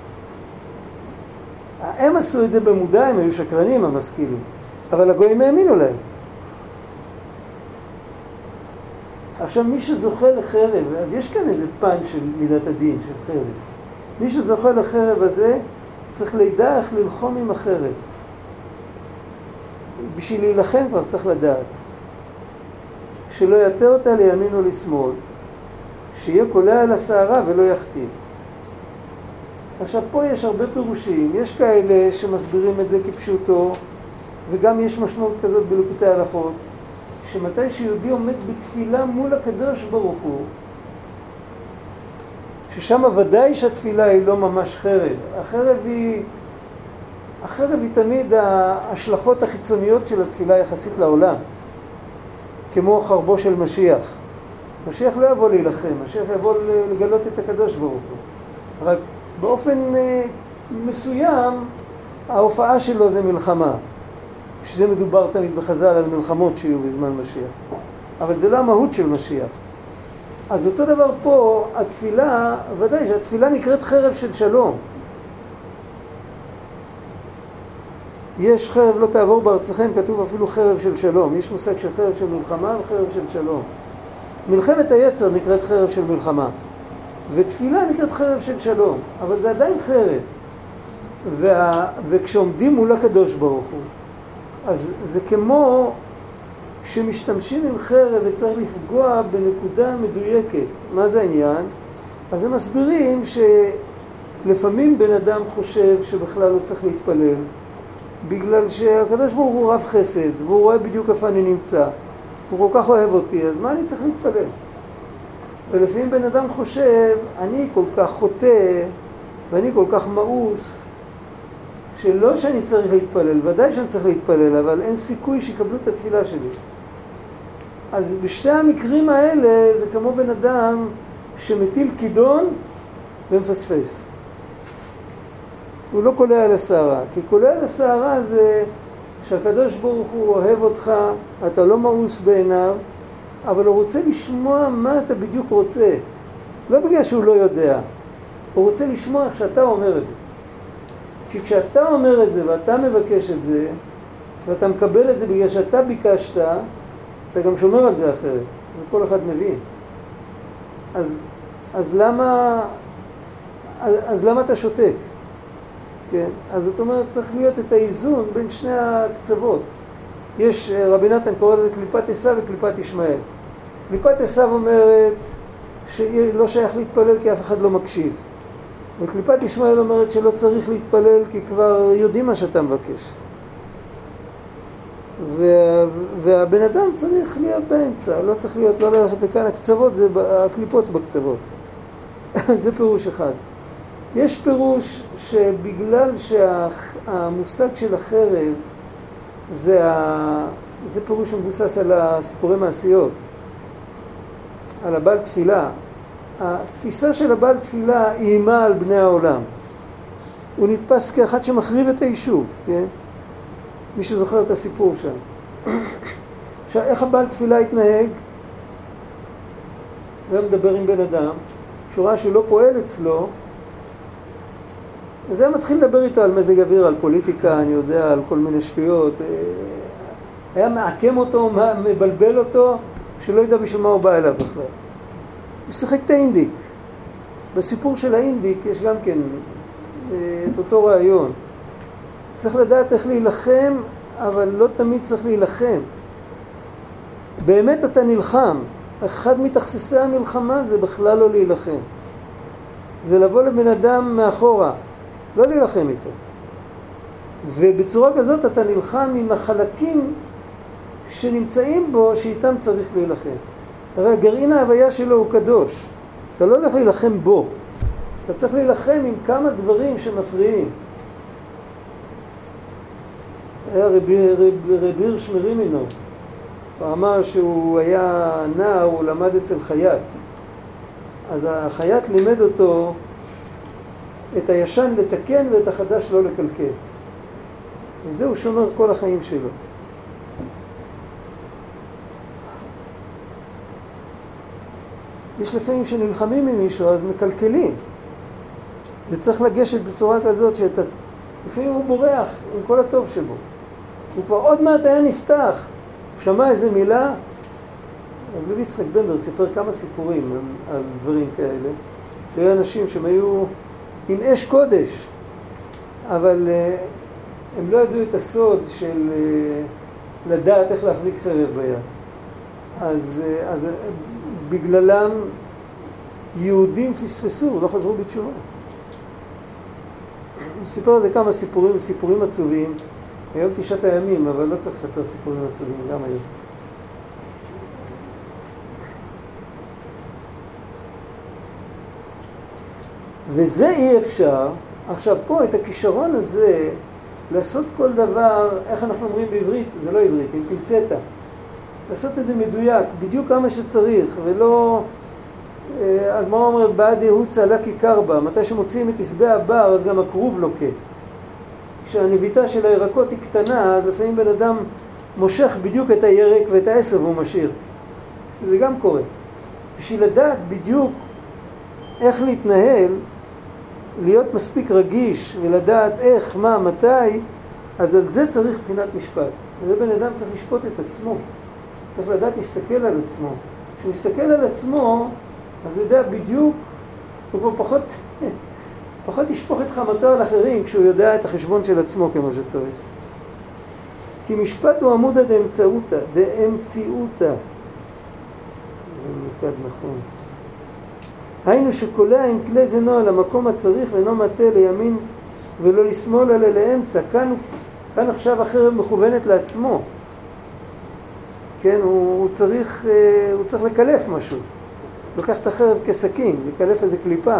הם עשו את זה במודע, הם היו שקרנים, המשכילים. אבל הגויים האמינו להם. עכשיו, מי שזוכה לחרב, אז יש כאן איזה פן של מידת הדין, של חרב. מי שזוכה לחרב הזה, צריך לידע איך ללחום עם החרב. בשביל להילחם כבר צריך לדעת. שלא יתר אותה לימין או לשמאל, שיהיה קולע על השערה ולא יחטיא. עכשיו פה יש הרבה פירושים, יש כאלה שמסבירים את זה כפשוטו, וגם יש משמעות כזאת בליקוטי ההלכות, שמתי שיהודי עומד בתפילה מול הקדוש ברוך הוא, ששם ודאי שהתפילה היא לא ממש חרב. החרב היא תמיד ההשלכות החיצוניות של התפילה יחסית לעולם, כמו חרבו של משיח. משיח לא יבוא להילחם, משיח יבוא לגלות את הקדוש ברוך הוא. רק באופן מסוים ההופעה שלו זה מלחמה. שזה מדובר תמיד בחז"ל על מלחמות שיהיו בזמן משיח. אבל זה לא המהות של משיח. אז אותו דבר פה, התפילה, ודאי שהתפילה נקראת חרב של שלום. יש חרב לא תעבור בארצכם, כתוב אפילו חרב של שלום. יש מושג של חרב של מלחמה וחרב של שלום. מלחמת היצר נקראת חרב של מלחמה. ותפילה נקראת חרב של שלום. אבל זה עדיין חרב. וכשעומדים מול הקדוש ברוך הוא, אז זה כמו שמשתמשים עם חרב וצריך לפגוע בנקודה מדויקת. מה זה העניין? אז הם מסבירים שלפעמים בן אדם חושב שבכלל לא צריך להתפלל, בגלל שהקדוש ברוך הוא רב חסד, והוא רואה בדיוק איפה אני נמצא. הוא כל כך אוהב אותי, אז מה אני צריך להתפלל? ולפעמים בן אדם חושב, אני כל כך חוטא, ואני כל כך מאוס, שלא שאני צריך להתפלל, ודאי שאני צריך להתפלל, אבל אין סיכוי שיקבלו את התפילה שלי. אז בשתי המקרים האלה זה כמו בן אדם שמטיל כידון ומפספס. הוא לא קולע על השערה, כי קולע על השערה זה שהקדוש ברוך הוא אוהב אותך, אתה לא מאוס בעיניו, אבל הוא רוצה לשמוע מה אתה בדיוק רוצה. לא בגלל שהוא לא יודע, הוא רוצה לשמוע איך שאתה אומר את זה. כי כשאתה אומר את זה ואתה מבקש את זה, ואתה מקבל את זה בגלל שאתה ביקשת, אתה גם שומר על זה אחרת, וכל אחד מבין. אז אז למה אתה שותק? כן? אז זאת אומרת, צריך להיות את האיזון בין שני הקצוות. יש, רבי נתן קורא לזה קליפת עשיו וקליפת ישמעאל. קליפת עשיו אומרת שלא שייך להתפלל כי אף אחד לא מקשיב. וקליפת ישמעאל אומרת שלא צריך להתפלל כי כבר יודעים מה שאתה מבקש. והבן אדם צריך להיות באמצע, לא צריך להיות, לא ללכת לכאן, הקצוות זה הקליפות בקצוות. זה פירוש אחד. יש פירוש שבגלל שהמושג של החרב זה פירוש שמבוסס על הסיפורי מעשיות, על הבעל תפילה. התפיסה של הבעל תפילה אימה על בני העולם. הוא נתפס כאחד שמחריב את היישוב, כן? מי שזוכר את הסיפור שם. עכשיו, איך הבעל תפילה התנהג? הוא היה מדבר עם בן אדם, שהוא ראה שהוא לא פועל אצלו, אז היה מתחיל לדבר איתו על מזג אוויר, על פוליטיקה, אני יודע, על כל מיני שטויות. היה מעקם אותו, מבלבל אותו, שלא ידע בשביל מה הוא בא אליו בכלל. הוא שיחק את האינדיק. בסיפור של האינדיק יש גם כן את אותו רעיון. צריך לדעת איך להילחם, אבל לא תמיד צריך להילחם. באמת אתה נלחם. אחד מתכססי המלחמה זה בכלל לא להילחם. זה לבוא לבן אדם מאחורה, לא להילחם איתו. ובצורה כזאת אתה נלחם עם החלקים שנמצאים בו, שאיתם צריך להילחם. הרי גרעין ההוויה שלו הוא קדוש. אתה לא הולך להילחם בו. אתה צריך להילחם עם כמה דברים שמפריעים. היה רבי הירש מרימינו. הוא אמר שהוא היה נער, הוא למד אצל חייט. אז החייט לימד אותו את הישן לתקן ואת החדש לא לקלקל. וזה הוא שומר כל החיים שלו. יש לפעמים שנלחמים עם מישהו, אז מקלקלים. וצריך לגשת בצורה כזאת שאתה... לפעמים הוא בורח עם כל הטוב שבו. הוא כבר עוד מעט היה נפתח. הוא שמע איזה מילה. רבי יצחק בנדר סיפר כמה סיפורים על דברים כאלה. שהיו אנשים שהם היו עם אש קודש, אבל הם לא ידעו את הסוד של לדעת איך להחזיק חרב ביד. אז בגללם יהודים פספסו, לא חזרו בתשובה. הוא סיפר על זה כמה סיפורים, סיפורים עצובים. היום 9 הימים, אבל לא צריך לספר סיפורים עצובים, גם היום. וזה אי אפשר. עכשיו פה את הכישרון הזה לעשות כל דבר, איך אנחנו אומרים בעברית? זה לא עברית, עם פינצטה. לעשות את זה מדויק, בדיוק כמה שצריך, ולא... הגמרא אומרת, בעד יהוצה לקי קרבה, מתי שמוציאים את עשבי הבר, אז גם הכרוב לוקה. כשהנביטה של הירקות היא קטנה, אז לפעמים בן אדם מושך בדיוק את הירק ואת העשב הוא משאיר. זה גם קורה. בשביל לדעת בדיוק איך להתנהל, להיות מספיק רגיש ולדעת איך, מה, מתי, אז על זה צריך בחינת משפט. וזה בן אדם צריך לשפוט את עצמו. צריך לדעת להסתכל על עצמו. כשהוא מסתכל על עצמו, אז הוא יודע בדיוק, הוא כבר פחות ישפוך את חמתו על אחרים כשהוא יודע את החשבון של עצמו כמו שצריך. כי משפט הוא עמודה דאמצעותא, דאמציאותא. זה נקד נכון. היינו שקולע עם כלי זנו על המקום הצריך ואינו מטה לימין ולא לשמאל אלא לאמצע. כאן עכשיו החרב מכוונת לעצמו. כן, הוא צריך לקלף משהו. לוקח את החרב כסכין, לקלף איזה קליפה.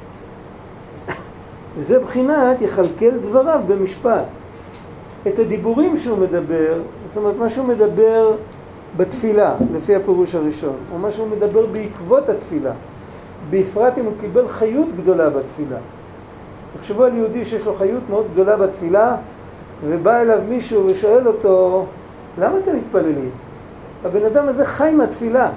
וזה בחינת יכלכל דבריו במשפט. את הדיבורים שהוא מדבר, זאת אומרת מה שהוא מדבר בתפילה, לפי הפירוש הראשון, או מה שהוא מדבר בעקבות התפילה. בפרט אם הוא קיבל חיות גדולה בתפילה. תחשבו על יהודי שיש לו חיות מאוד גדולה בתפילה, ובא אליו מישהו ושואל אותו, למה אתם מתפללים? הבן אדם הזה חי מהתפילה.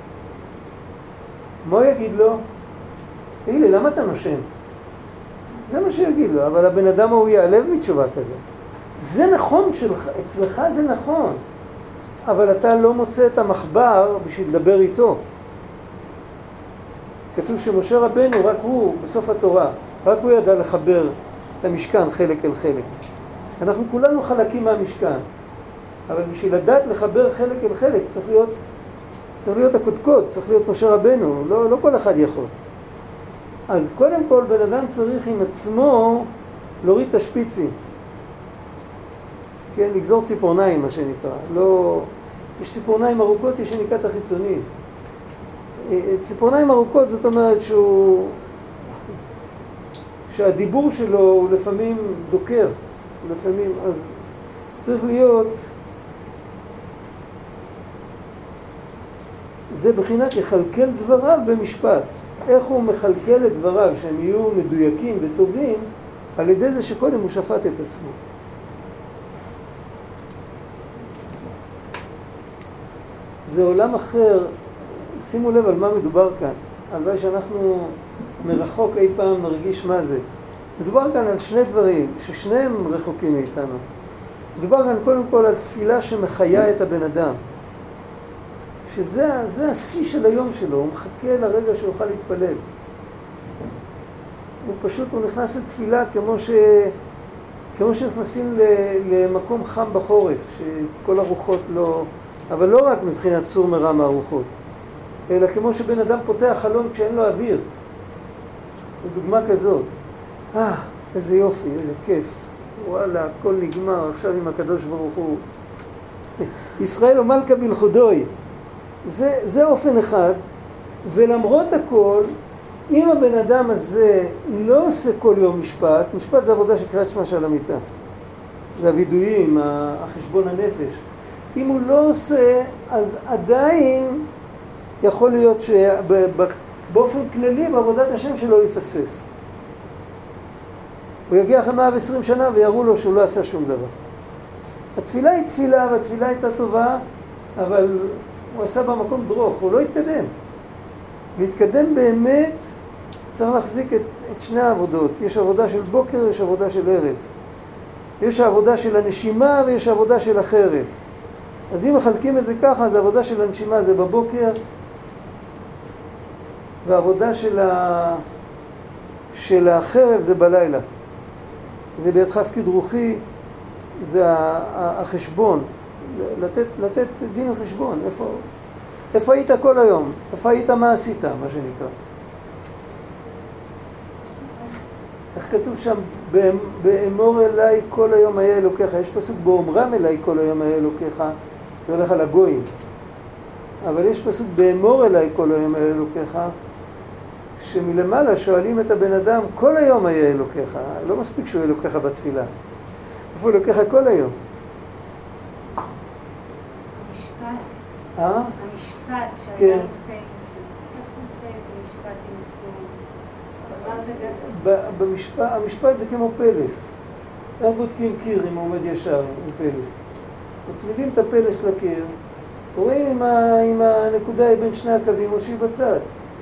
מה הוא יגיד לו? תגיד לי, למה אתה נושם? זה מה שיגיד לו, אבל הבן אדם הוא יעלב מתשובה כזאת. זה נכון שלך, אצלך זה נכון, אבל אתה לא מוצא את המחבר בשביל לדבר איתו. כתוב שמשה רבנו, רק הוא, בסוף התורה, רק הוא ידע לחבר את המשכן חלק אל חלק. אנחנו כולנו חלקים מהמשכן, אבל בשביל לדעת לחבר חלק אל חלק צריך להיות הקודקוד, צריך להיות משה רבנו, לא כל אחד יכול. אז קודם כל בן אדם צריך עם עצמו להוריד את השפיצים. כן, לגזור ציפורניים, מה שנקרא. לא, יש ציפורניים ארוכות, יש שנקרא את החיצוניים. ציפורניים ארוכות זאת אומרת שהדיבור שלו הוא לפעמים דוקר, לפעמים, אז צריך להיות, זה בחינת יחלקל דבריו במשפט. איך הוא מחלקל את דבריו שהם יהיו מדויקים וטובים, על ידי זה שקודם הוא שפט את עצמו. זה עולם אחר, שימו לב על מה מדובר כאן. הלוואי שאנחנו מרחוק אי פעם נרגיש מה זה. מדובר כאן על שני דברים, ששניהם רחוקים מאיתנו. מדובר כאן קודם כל על תפילה שמחיה את הבן אדם. שזה השיא של היום שלו, הוא מחכה לרגע שיוכל להתפלל. הוא נכנס לתפילה כמו שנכנסים למקום חם בחורף, שכל הרוחות לא, אבל לא רק מבחינת סור מרע מהרוחות, אלא כמו שבן אדם פותח חלון כשאין לו אוויר. דוגמה כזאת, איזה יופי, איזה כיף, וואלה, הכל נגמר, עכשיו עם הקדוש ברוך הוא. ישראל ומלכה בלכודוי. זה אופן אחד, ולמרות הכל, אם הבן אדם הזה לא עושה כל יום משפט, משפט זה עבודה של קריאת שמע של המיטה. זה הווידויים, החשבון הנפש. אם הוא לא עושה, אז עדיין יכול להיות שבאופן כללי בעבודת השם שלו יפספס. הוא יגיע אחרי 120 שנה ויראו לו שהוא לא עשה שום דבר. התפילה היא תפילה, והתפילה הייתה טובה, אבל הוא עשה במקום דרוך, הוא לא התקדם. להתקדם באמת צריך להחזיק את שני העבודות. יש עבודה של בוקר, יש עבודה של ערב. יש העבודה של הנשימה ויש העבודה של החרב. אז אם מחלקים את זה ככה, אז העבודה של הנשימה זה בבוקר, והעבודה של החרב זה בלילה. זה בידך הפקיד רוחי, זה החשבון. לתת דין וחשבון. איפה היית כל היום? איפה היית מה עשית, מה שנקרא? איך כתוב שם? באמור אליי כל היום היה אלוקיך. יש פסוק באומרם אליי כל היום היה אלוקיך. זה הולך על הגויים. אבל יש פסוק באמור אליי כל היום היה אלוקיך, שמלמעלה שואלים את הבן אדם כל היום היה אלוקיך. לא מספיק שהוא אלוקיך בתפילה. איפה אלוקיך כל היום? המשפט שאתה עושה עם עצמו. איך הוא עושה את המשפט עם עצמו? המשפט זה כמו פלס. איך בודקים קיר אם הוא עומד ישר עם פלס? מצמידים את הפלס לקיר, רואים אם הנקודה היא בין שני הקווים או שהיא בצד.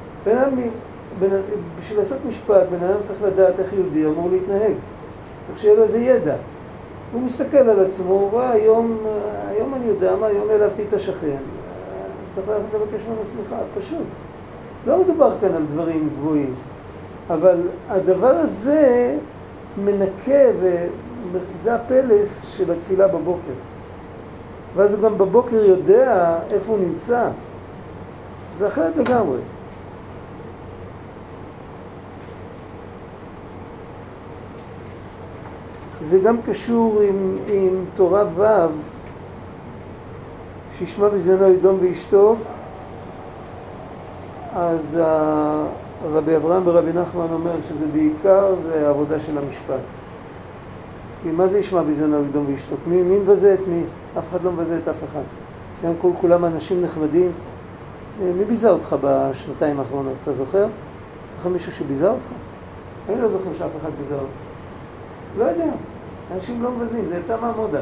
בשביל לעשות משפט, בן אדם צריך לדעת איך יהודי אמור להתנהג. צריך שיהיה לו איזה ידע. הוא מסתכל על עצמו, הוא רואה, היום אני יודע מה, היום העלבתי את השכן. צריך לבקש ממנו סליחה, פשוט. לא מדובר כאן על דברים גבוהים, אבל הדבר הזה מנקה, וזה הפלס של התפילה בבוקר. ואז הוא גם בבוקר יודע איפה הוא נמצא. זה אחרת לגמרי. זה גם קשור עם תורה ו' שישמע בזמנו ידום ואשתו. אז רבי אברהם ורבי נחמן אומר שזה בעיקר זה העבודה של המשפט. מה זה ישמע בזמנו ידום ואשתו? מי מבזה את מי? אף אחד לא מבזה את אף אחד. גם כולם אנשים נחמדים. מי ביזה אותך בשנתיים האחרונות? אתה זוכר? זוכר מישהו שביזה אותך? אני לא זוכר שאף אחד ביזה אותך. לא יודע. אנשים לא מבזים, זה יצא מהמודה.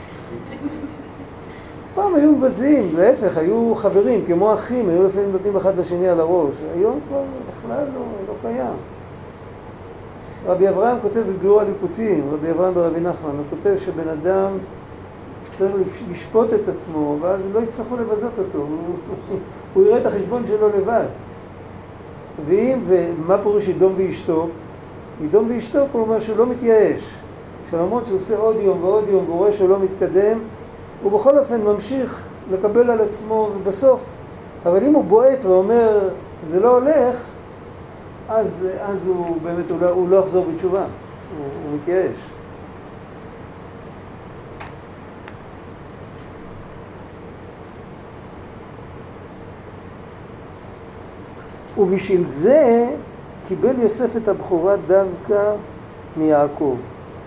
פעם היו מבזים, להפך, היו חברים, כמו אחים, היו לפעמים נותנים אחד לשני על הראש. היום כבר בכלל לא קיים. רבי אברהם כותב בביאור הליקוטים, רבי אברהם ברבי נחמן, הוא כותב שבן אדם צריך לשפוט את עצמו, ואז לא יצטרכו לבזות אותו, הוא יראה את החשבון שלו לבד. ומה פירוש ידום ואשתו? ידום ואשתו כלומר שהוא לא מתייאש. שלמרות שהוא עושה עוד יום ועוד יום והוא רואה שהוא לא מתקדם, הוא בכל אופן ממשיך לקבל על עצמו ובסוף. אבל אם הוא בועט ואומר זה לא הולך, אז הוא באמת, הוא לא יחזור בתשובה, הוא מתייאש. ובשביל זה קיבל יוסף את הבכורה דווקא מיעקב.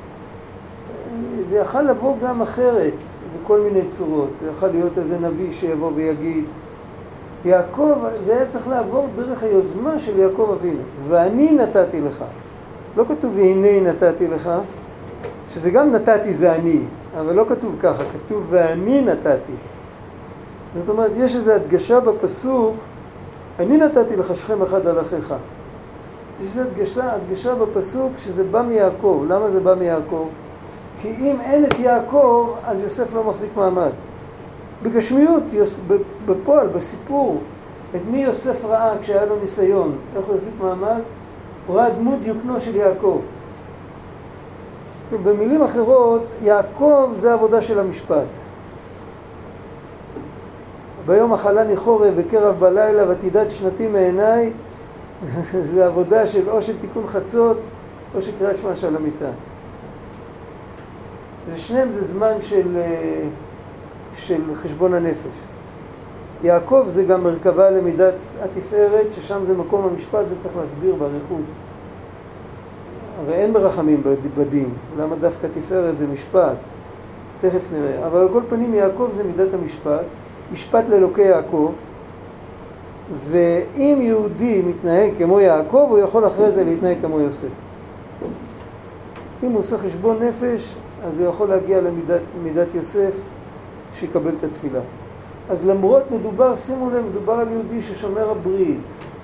זה יכול לבוא גם אחרת, בכל מיני צורות. זה יכול להיות איזה נביא שיבוא ויגיד, יעקב, זה היה צריך לעבור דרך היוזמה של יעקב אבינו. ואני נתתי לך. לא כתוב והנה נתתי לך, שזה גם נתתי זה אני, אבל לא כתוב ככה, כתוב ואני נתתי. זאת אומרת, יש איזו הדגשה בפסוק, אני נתתי לך שכם אחד על אחיך. יש איזו הדגשה בפסוק שזה בא מיעקב. למה זה בא מיעקב? כי אם אין את יעקב, אז יוסף לא מחזיק מעמד. בגשמיות, בפועל, בסיפור, את מי יוסף ראה כשהיה לו ניסיון? איך הוא יחזיק מעמד? הוא ראה דמות דיוקנו של יעקב. במילים אחרות, יעקב זה העבודה של המשפט. ביום אכלני חורב וקרב בלילה ותידד שנתי מעיניי, זה עבודה של או של תיקון חצות או של קריאת שמע של המיטה. שניהם זה זמן של חשבון הנפש. יעקב זה גם מרכבה למידת התפארת, ששם זה מקום המשפט, זה צריך להסביר באריכות. הרי אין ברחמים בדין, למה דווקא תפארת זה משפט? תכף נראה. אבל על כל פנים יעקב זה מידת המשפט, משפט לאלוקי יעקב, ואם יהודי מתנהג כמו יעקב, הוא יכול אחרי זה להתנהג כמו יוסף. אם הוא עושה חשבון נפש, אז הוא יכול להגיע למידת יוסף שיקבל את התפילה. אז למרות מדובר, שימו לב, מדובר על יהודי ששומר הברית,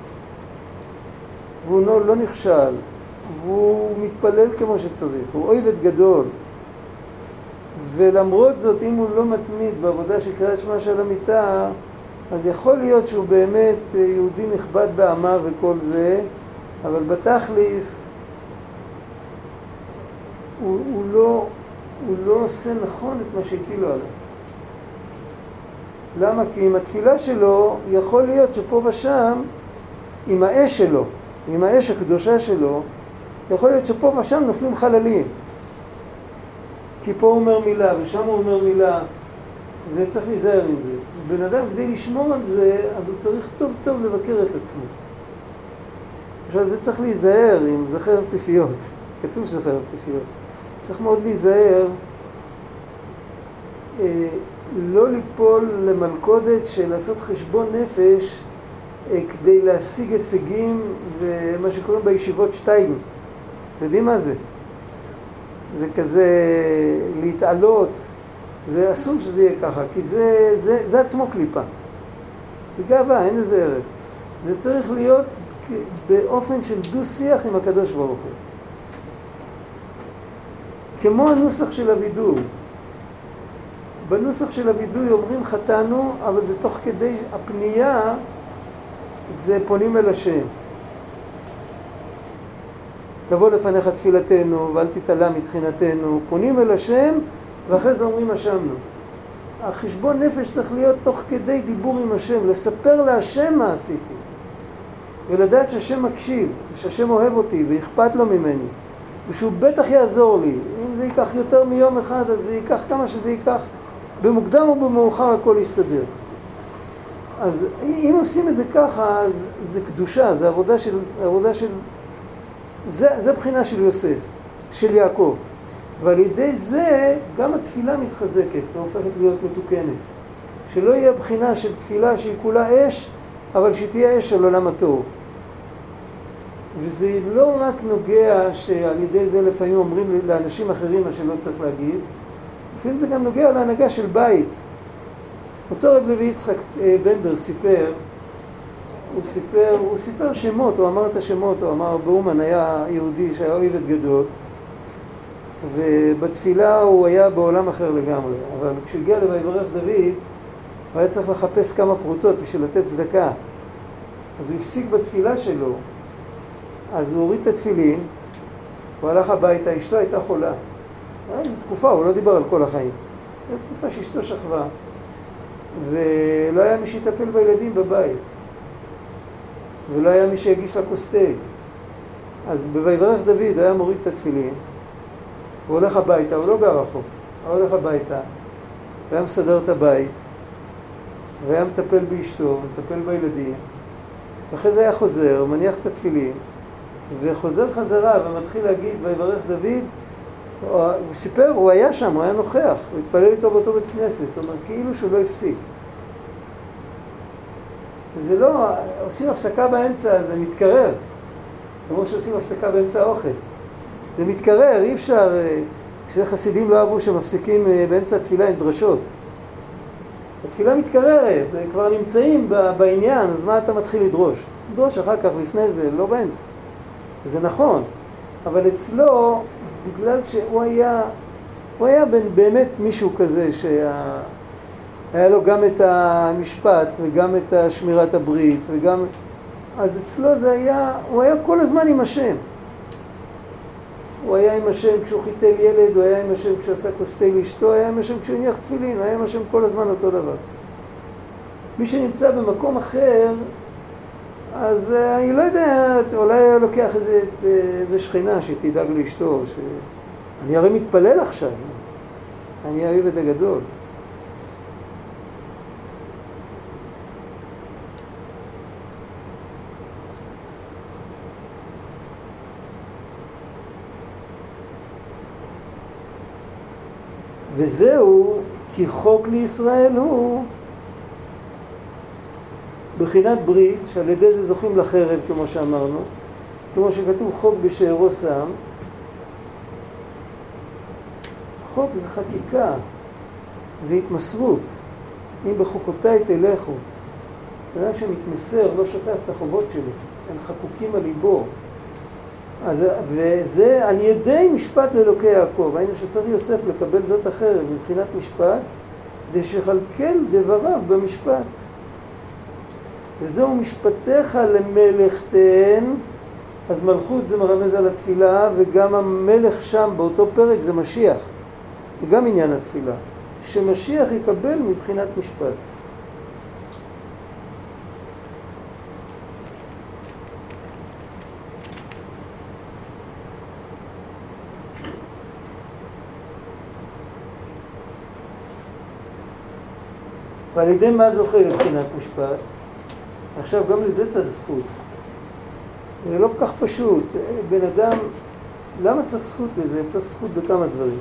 והוא לא נכשל, והוא מתפלל כמו שצריך, הוא אויבת גדול. ולמרות זאת, אם הוא לא מתמיד בעבודה של קריאת שמע של המיטה, אז יכול להיות שהוא באמת יהודי נכבד בעמה וכל זה, אבל בתכליס הוא לא עושה נכון את מה שהטילו עליו. למה? כי עם התפילה שלו יכול להיות שפה ושם, עם האש שלו, עם האש הקדושה שלו, יכול להיות שפה ושם נופלים חללים. כי פה הוא אומר מילה ושם הוא אומר מילה, וצריך להיזהר עם זה. בן אדם כדי לשמור על זה, אז הוא צריך טוב טוב לבקר את עצמו. עכשיו זה צריך להיזהר עם זה חרב פיפיות. כתוב שזה חרב פיפיות. צריך מאוד להיזהר לא ליפול למלכודת של לעשות חשבון נפש כדי להשיג הישגים ומה שקוראים בישיבות שטייגן. יודעים מה זה? זה כזה להתעלות. זה אסור שזה יהיה ככה, כי זה עצמו קליפה. זה גאווה, אין לזה ערך. זה צריך להיות באופן של דו-שיח עם הקדוש ברוך הוא. כמו הנוסח של הוידוי. בנוסח של הוידוי אומרים חטאנו, אבל זה תוך כדי הפנייה, זה פונים אל השם. תבוא לפניך תפילתנו, ואל תתעלה מתחינתנו. פונים אל השם, ואחרי זה אומרים אשמנו. החשבון נפש צריך להיות תוך כדי דיבור עם השם, לספר להשם מה עשיתי. ולדעת שהשם מקשיב, שהשם אוהב אותי ואכפת לו ממני. ושהוא בטח יעזור לי. אם זה ייקח יותר מיום אחד, אז זה ייקח כמה שזה ייקח. במוקדם או במאוחר הכל יסתדר. אז אם עושים את זה ככה, אז זה קדושה, זה עבודה של זה בחינה של יוסף, של יעקב. ועל ידי זה גם התפילה מתחזקת והופכת להיות מתוקנת. שלא יהיה בחינה של תפילה שהיא כולה אש, אבל שתהיה אש על עולם הטוב. וזה לא רק נוגע שעל ידי זה לפעמים אומרים לאנשים אחרים מה שלא צריך להגיד, לפעמים זה גם נוגע להנהגה של בית. אותו רב לוי יצחק בנדר סיפר, הוא סיפר שמות, הוא אמר את השמות, הוא אמר באומן היה יהודי שהיה אויבת גדול, ובתפילה הוא היה בעולם אחר לגמרי, אבל כשהגיע ל"ויברך דוד", הוא היה צריך לחפש כמה פרוטות בשביל לתת צדקה. אז הוא הפסיק בתפילה שלו, אז הוא הוריד את התפילין, הוא הלך הביתה, אשתו הייתה חולה. זו תקופה, הוא לא דיבר על כל החיים. זו תקופה שאשתו שכבה, ולא היה מי שיטפל בילדים בבית, ולא היה מי שיגיש לה כוס תה. אז בויברך דוד היה מוריד את התפילין, הוא הולך הביתה, הוא לא גר רחוק, הוא הולך הביתה, והיה מסדר את הבית, והיה מטפל באשתו, מטפל בילדים, ואחרי זה היה חוזר, מניח את התפילין, וחוזר חזרה ומתחיל להגיד ויברך דוד. הוא סיפר, הוא היה שם, הוא היה נוכח, הוא התפלל איתו באותו בית כנסת, זאת אומרת, כאילו שהוא לא הפסיק. זה לא, עושים הפסקה באמצע, זה מתקרר, כמו שעושים הפסקה באמצע האוכל. זה מתקרר, אי אפשר, כשחסידים לא אהבו שמפסיקים באמצע התפילה עם דרשות. התפילה מתקררת, כבר נמצאים בעניין, אז מה אתה מתחיל לדרוש? לדרוש אחר כך, לפני זה, לא באמצע. זה נכון, אבל אצלו, בגלל שהוא היה באמת מישהו כזה שהיה לו גם את המשפט וגם את שמירת הברית וגם, אז אצלו זה היה, הוא היה כל הזמן עם השם. הוא היה עם השם כשהוא חיתל ילד, הוא היה עם השם כשהוא עשה כוס תה לאשתו, היה עם השם כשהוא הניח תפילין, הוא היה עם השם כל הזמן אותו דבר. מי שנמצא במקום אחר, אז אני לא יודע, אולי לוקח איזה שכינה שתדאג לאשתו, אני הרי מתפלל עכשיו, אני העבד הגדול. וזהו, כי חוק לישראל הוא בחינת ברית, שעל ידי זה זוכים לחרב, כמו שאמרנו, כמו שכתוב חוק בשערו שם. חוק זה חקיקה, זה התמסרות. אם בחוקותיי תלכו, אדם שמתמסר לא שוכח את החובות שלי, הם חקוקים על ליבו. וזה על ידי משפט לאלוקי יעקב. היינו שצריך יוסף לקבל זאת החרב מבחינת משפט, כדי שכלכל דבריו במשפט. וזהו משפטיך למלך תן, אז מלכות זה מרמז על התפילה, וגם המלך שם באותו פרק זה משיח. זה גם עניין התפילה, שמשיח יקבל מבחינת משפט. ועל ידי מה זוכה מבחינת משפט? עכשיו גם לזה צריך זכות. זה לא כל כך פשוט. בן אדם, למה צריך זכות לזה? צריך זכות בכמה דברים.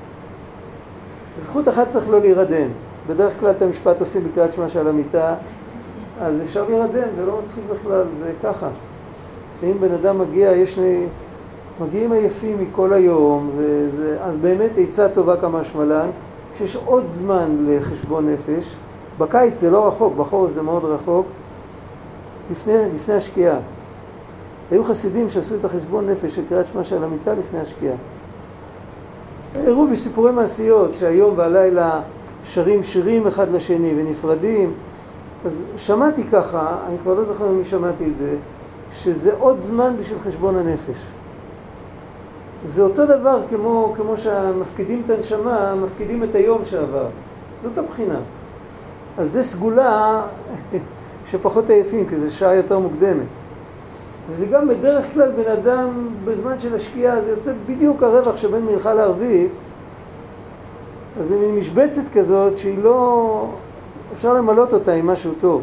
זכות אחת צריך לא להירדם. בדרך כלל את המשפט עושים בקריאת שמע של המיטה, אז אפשר להירדם, זה לא מצחיק בכלל, זה ככה. שאם בן אדם מגיע, מגיעים עייפים מכל היום, אז באמת עצה טובה כמה שמלן, שיש עוד זמן לחשבון נפש. בקיץ זה לא רחוק, בחורף זה מאוד רחוק. לפני השקיעה. היו חסידים שעשו את החשבון נפש של קריאת שמע של המיטה לפני השקיעה. הראו בסיפורי מעשיות שהיום והלילה שרים שירים אחד לשני ונפרדים. אז שמעתי ככה, אני כבר לא זוכר ממי שמעתי את זה, שזה עוד זמן בשביל חשבון הנפש. זה אותו דבר כמו שהמפקידים את הנשמה, מפקידים את היום שעבר. זאת הבחינה. אז זה סגולה שפחות עייפים, כי זה שעה יותר מוקדמת. וזה גם בדרך כלל בן אדם בזמן של השקיעה, זה יוצא בדיוק הרווח שבין מנחה לערבית, אז זה מין משבצת כזאת שהיא לא... אפשר למלות אותה עם משהו טוב.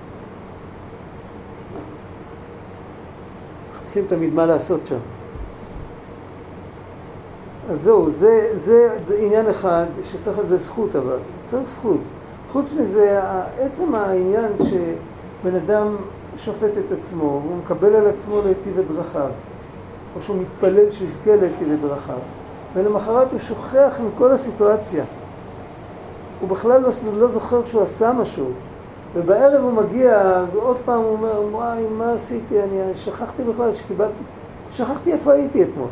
מחפשים תמיד מה לעשות שם. אז זהו, זה עניין אחד שצריך על זה זכות, אבל צריך זכות. חוץ מזה, עצם העניין שבן אדם שופט את עצמו, הוא מקבל על עצמו להיטיב את דרכיו, או שהוא מתפלל שיזכה להיטיב את דרכיו, ולמחרת הוא שוכח מכל הסיטואציה. הוא בכלל לא זוכר שהוא עשה משהו, ובערב הוא מגיע, אז עוד פעם הוא אומר, וואי, מה עשיתי? אני שכחתי בכלל שכחתי איפה הייתי אתמול.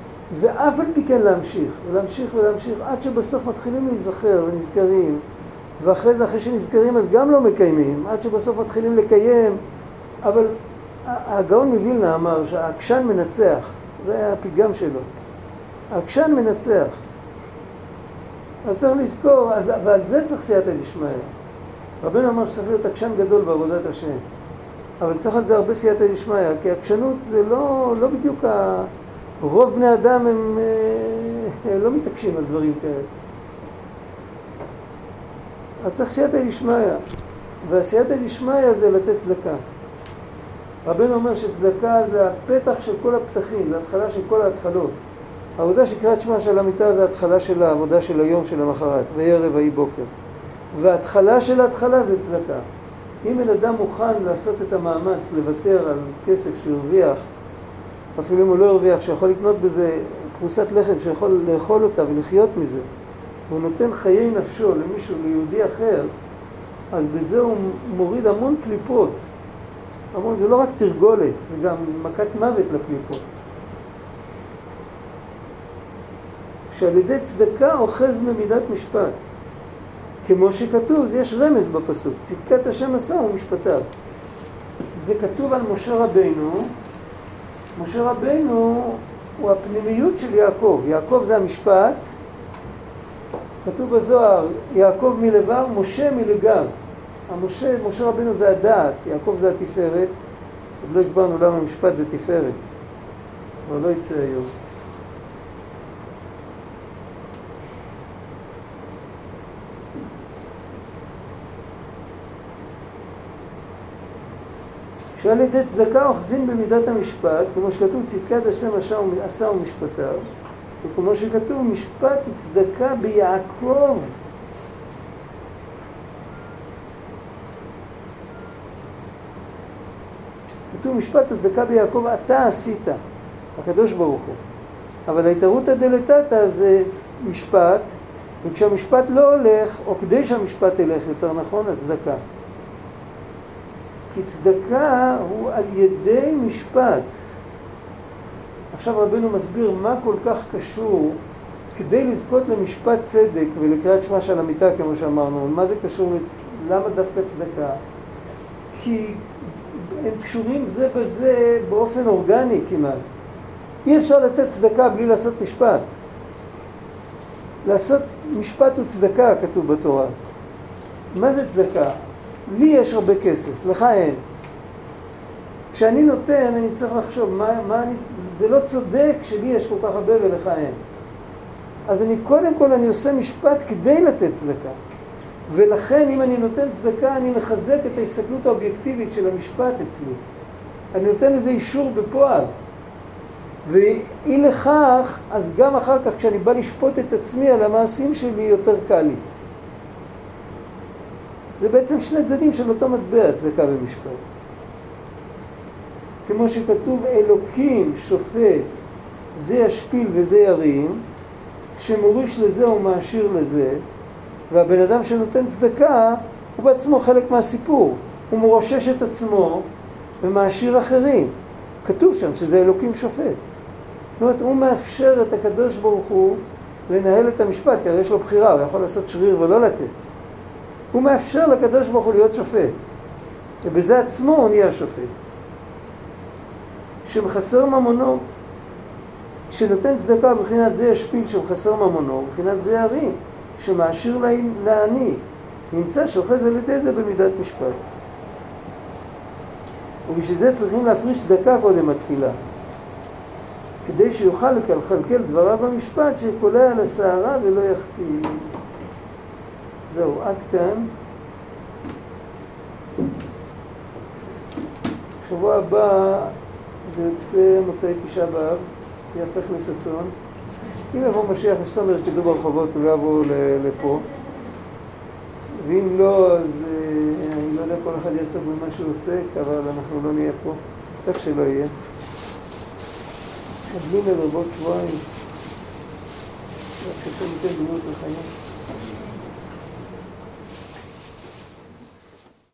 ואף על פי כן להמשיך, ולהמשיך ולהמשיך, עד שבסוף מתחילים להיזכר ונזכרים, ואחרי זה, אחרי שנזכרים, אז גם לא מקיימים, עד שבסוף מתחילים לקיים. אבל הגאון מווילנה אמר שהעקשן מנצח, זה היה הפתגם שלו. העקשן מנצח. אז צריך לזכור, ועל זה צריך סייעתא דשמיא. רבנו אמר שצריך להיות עקשן גדול בעבודת השם. אבל צריך על זה הרבה סייעתא דשמיא, כי עקשנות זה לא בדיוק רוב בני אדם הם לא מתעקשים על דברים כאלה. אז צריך סייעתא דשמיא, והסייעתא דשמיא זה לתת צדקה. רבנו אומר שצדקה זה הפתח של כל הפתחים, זה התחלה של כל ההתחלות. העבודה של קריאת שמע של המיטה זה התחלה של העבודה של היום של המחרת, וערב ויהי בוקר. וההתחלה של ההתחלה זה צדקה. אם בן אדם מוכן לעשות את המאמץ לוותר על כסף שהרוויח, אפילו אם הוא לא הרוויח, שיכול לקנות בזה פרוסת לחם, שיכול לאכול אותה ולחיות מזה, והוא נותן חיי נפשו למישהו, ליהודי אחר, אז בזה הוא מוריד המון קליפות. המון, זה לא רק תרגולת, זה גם מכת מוות לקליפות. שעל ידי צדקה אוחז ממידת משפט. כמו שכתוב, יש רמז בפסוק, צדקת השם עשה ומשפטיו. זה כתוב על משה רבינו. משה רבינו הוא הפנימיות של יעקב. יעקב זה המשפט. כתוב בזוהר, יעקב מלבב, משה מלגב. משה רבינו זה הדעת, יעקב זה התפארת. עוד לא הסברנו למה המשפט זה תפארת. אבל לא יצא היום. שעל ידי צדקה אוחזים במידת המשפט, כמו שכתוב צדקת השם עשה ומשפטיו, וכמו שכתוב משפט וצדקה ביעקב. כתוב משפט וצדקה ביעקב אתה עשית, הקדוש ברוך הוא. אבל ההתערותא דלתתא זה משפט, וכשהמשפט לא הולך, או כדי שהמשפט ילך יותר נכון, אז צדקה. כי צדקה הוא על ידי משפט. עכשיו רבנו מסביר מה כל כך קשור כדי לזכות למשפט צדק ולקריאת שמע של המיטה כמו שאמרנו. מה זה קשור? למה דווקא צדקה? כי הם קשורים זה בזה באופן אורגני כמעט. אי אפשר לתת צדקה בלי לעשות משפט. לעשות משפט וצדקה כתוב בתורה. מה זה צדקה? לי יש הרבה כסף, לך אין. כשאני נותן, אני צריך לחשוב, זה לא צודק שלי יש כל כך הרבה ולך אין. אז קודם כל אני עושה משפט כדי לתת צדקה. ולכן אם אני נותן צדקה, אני מחזק את ההסתכלות האובייקטיבית של המשפט אצלי. אני נותן לזה אישור בפועל. ואי לכך, אז גם אחר כך כשאני בא לשפוט את עצמי על המעשים שלי, יותר קל לי. זה בעצם שני צדדים של אותו מטבע, צדקה ומשפט. כמו שכתוב, אלוקים שופט, זה ישפיל וזה ירים, שמוריש לזה ומעשיר לזה, והבן אדם שנותן צדקה, הוא בעצמו חלק מהסיפור. הוא מרושש את עצמו ומעשיר אחרים. כתוב שם שזה אלוקים שופט. זאת אומרת, הוא מאפשר את הקדוש ברוך הוא לנהל את המשפט, כי הרי יש לו בחירה, הוא יכול לעשות שריר ולא לתת. הוא מאפשר לקדוש ברוך הוא להיות שופט. ובזה עצמו הוא נהיה שופט. שמחסר ממונו, שנותן צדקה בבחינת זה ישפיל שמחסר ממונו, בבחינת זה ירים, שמעשיר לעני, נמצא שאוחז על ידי זה במידת משפט. ובשביל זה צריכים להפריש צדקה קודם התפילה. כדי שיוכל לכלכל דבריו במשפט שקולע על השערה ולא יחטיא. זהו, עד כאן. שבוע הבא זה יוצא מוצאי תשעה באב, יהפך לששון. אם יבוא משיח וסתם ירקדו ברחובות, הוא לא יבוא לפה. ואם לא, אז אני לא יודע, כל אחד יעסוק במה שהוא עוסק, אבל אנחנו לא נהיה פה. איך שלא יהיה. חדלים לרבות שבועיים. רק שאתה ניתן בריאות לחיים.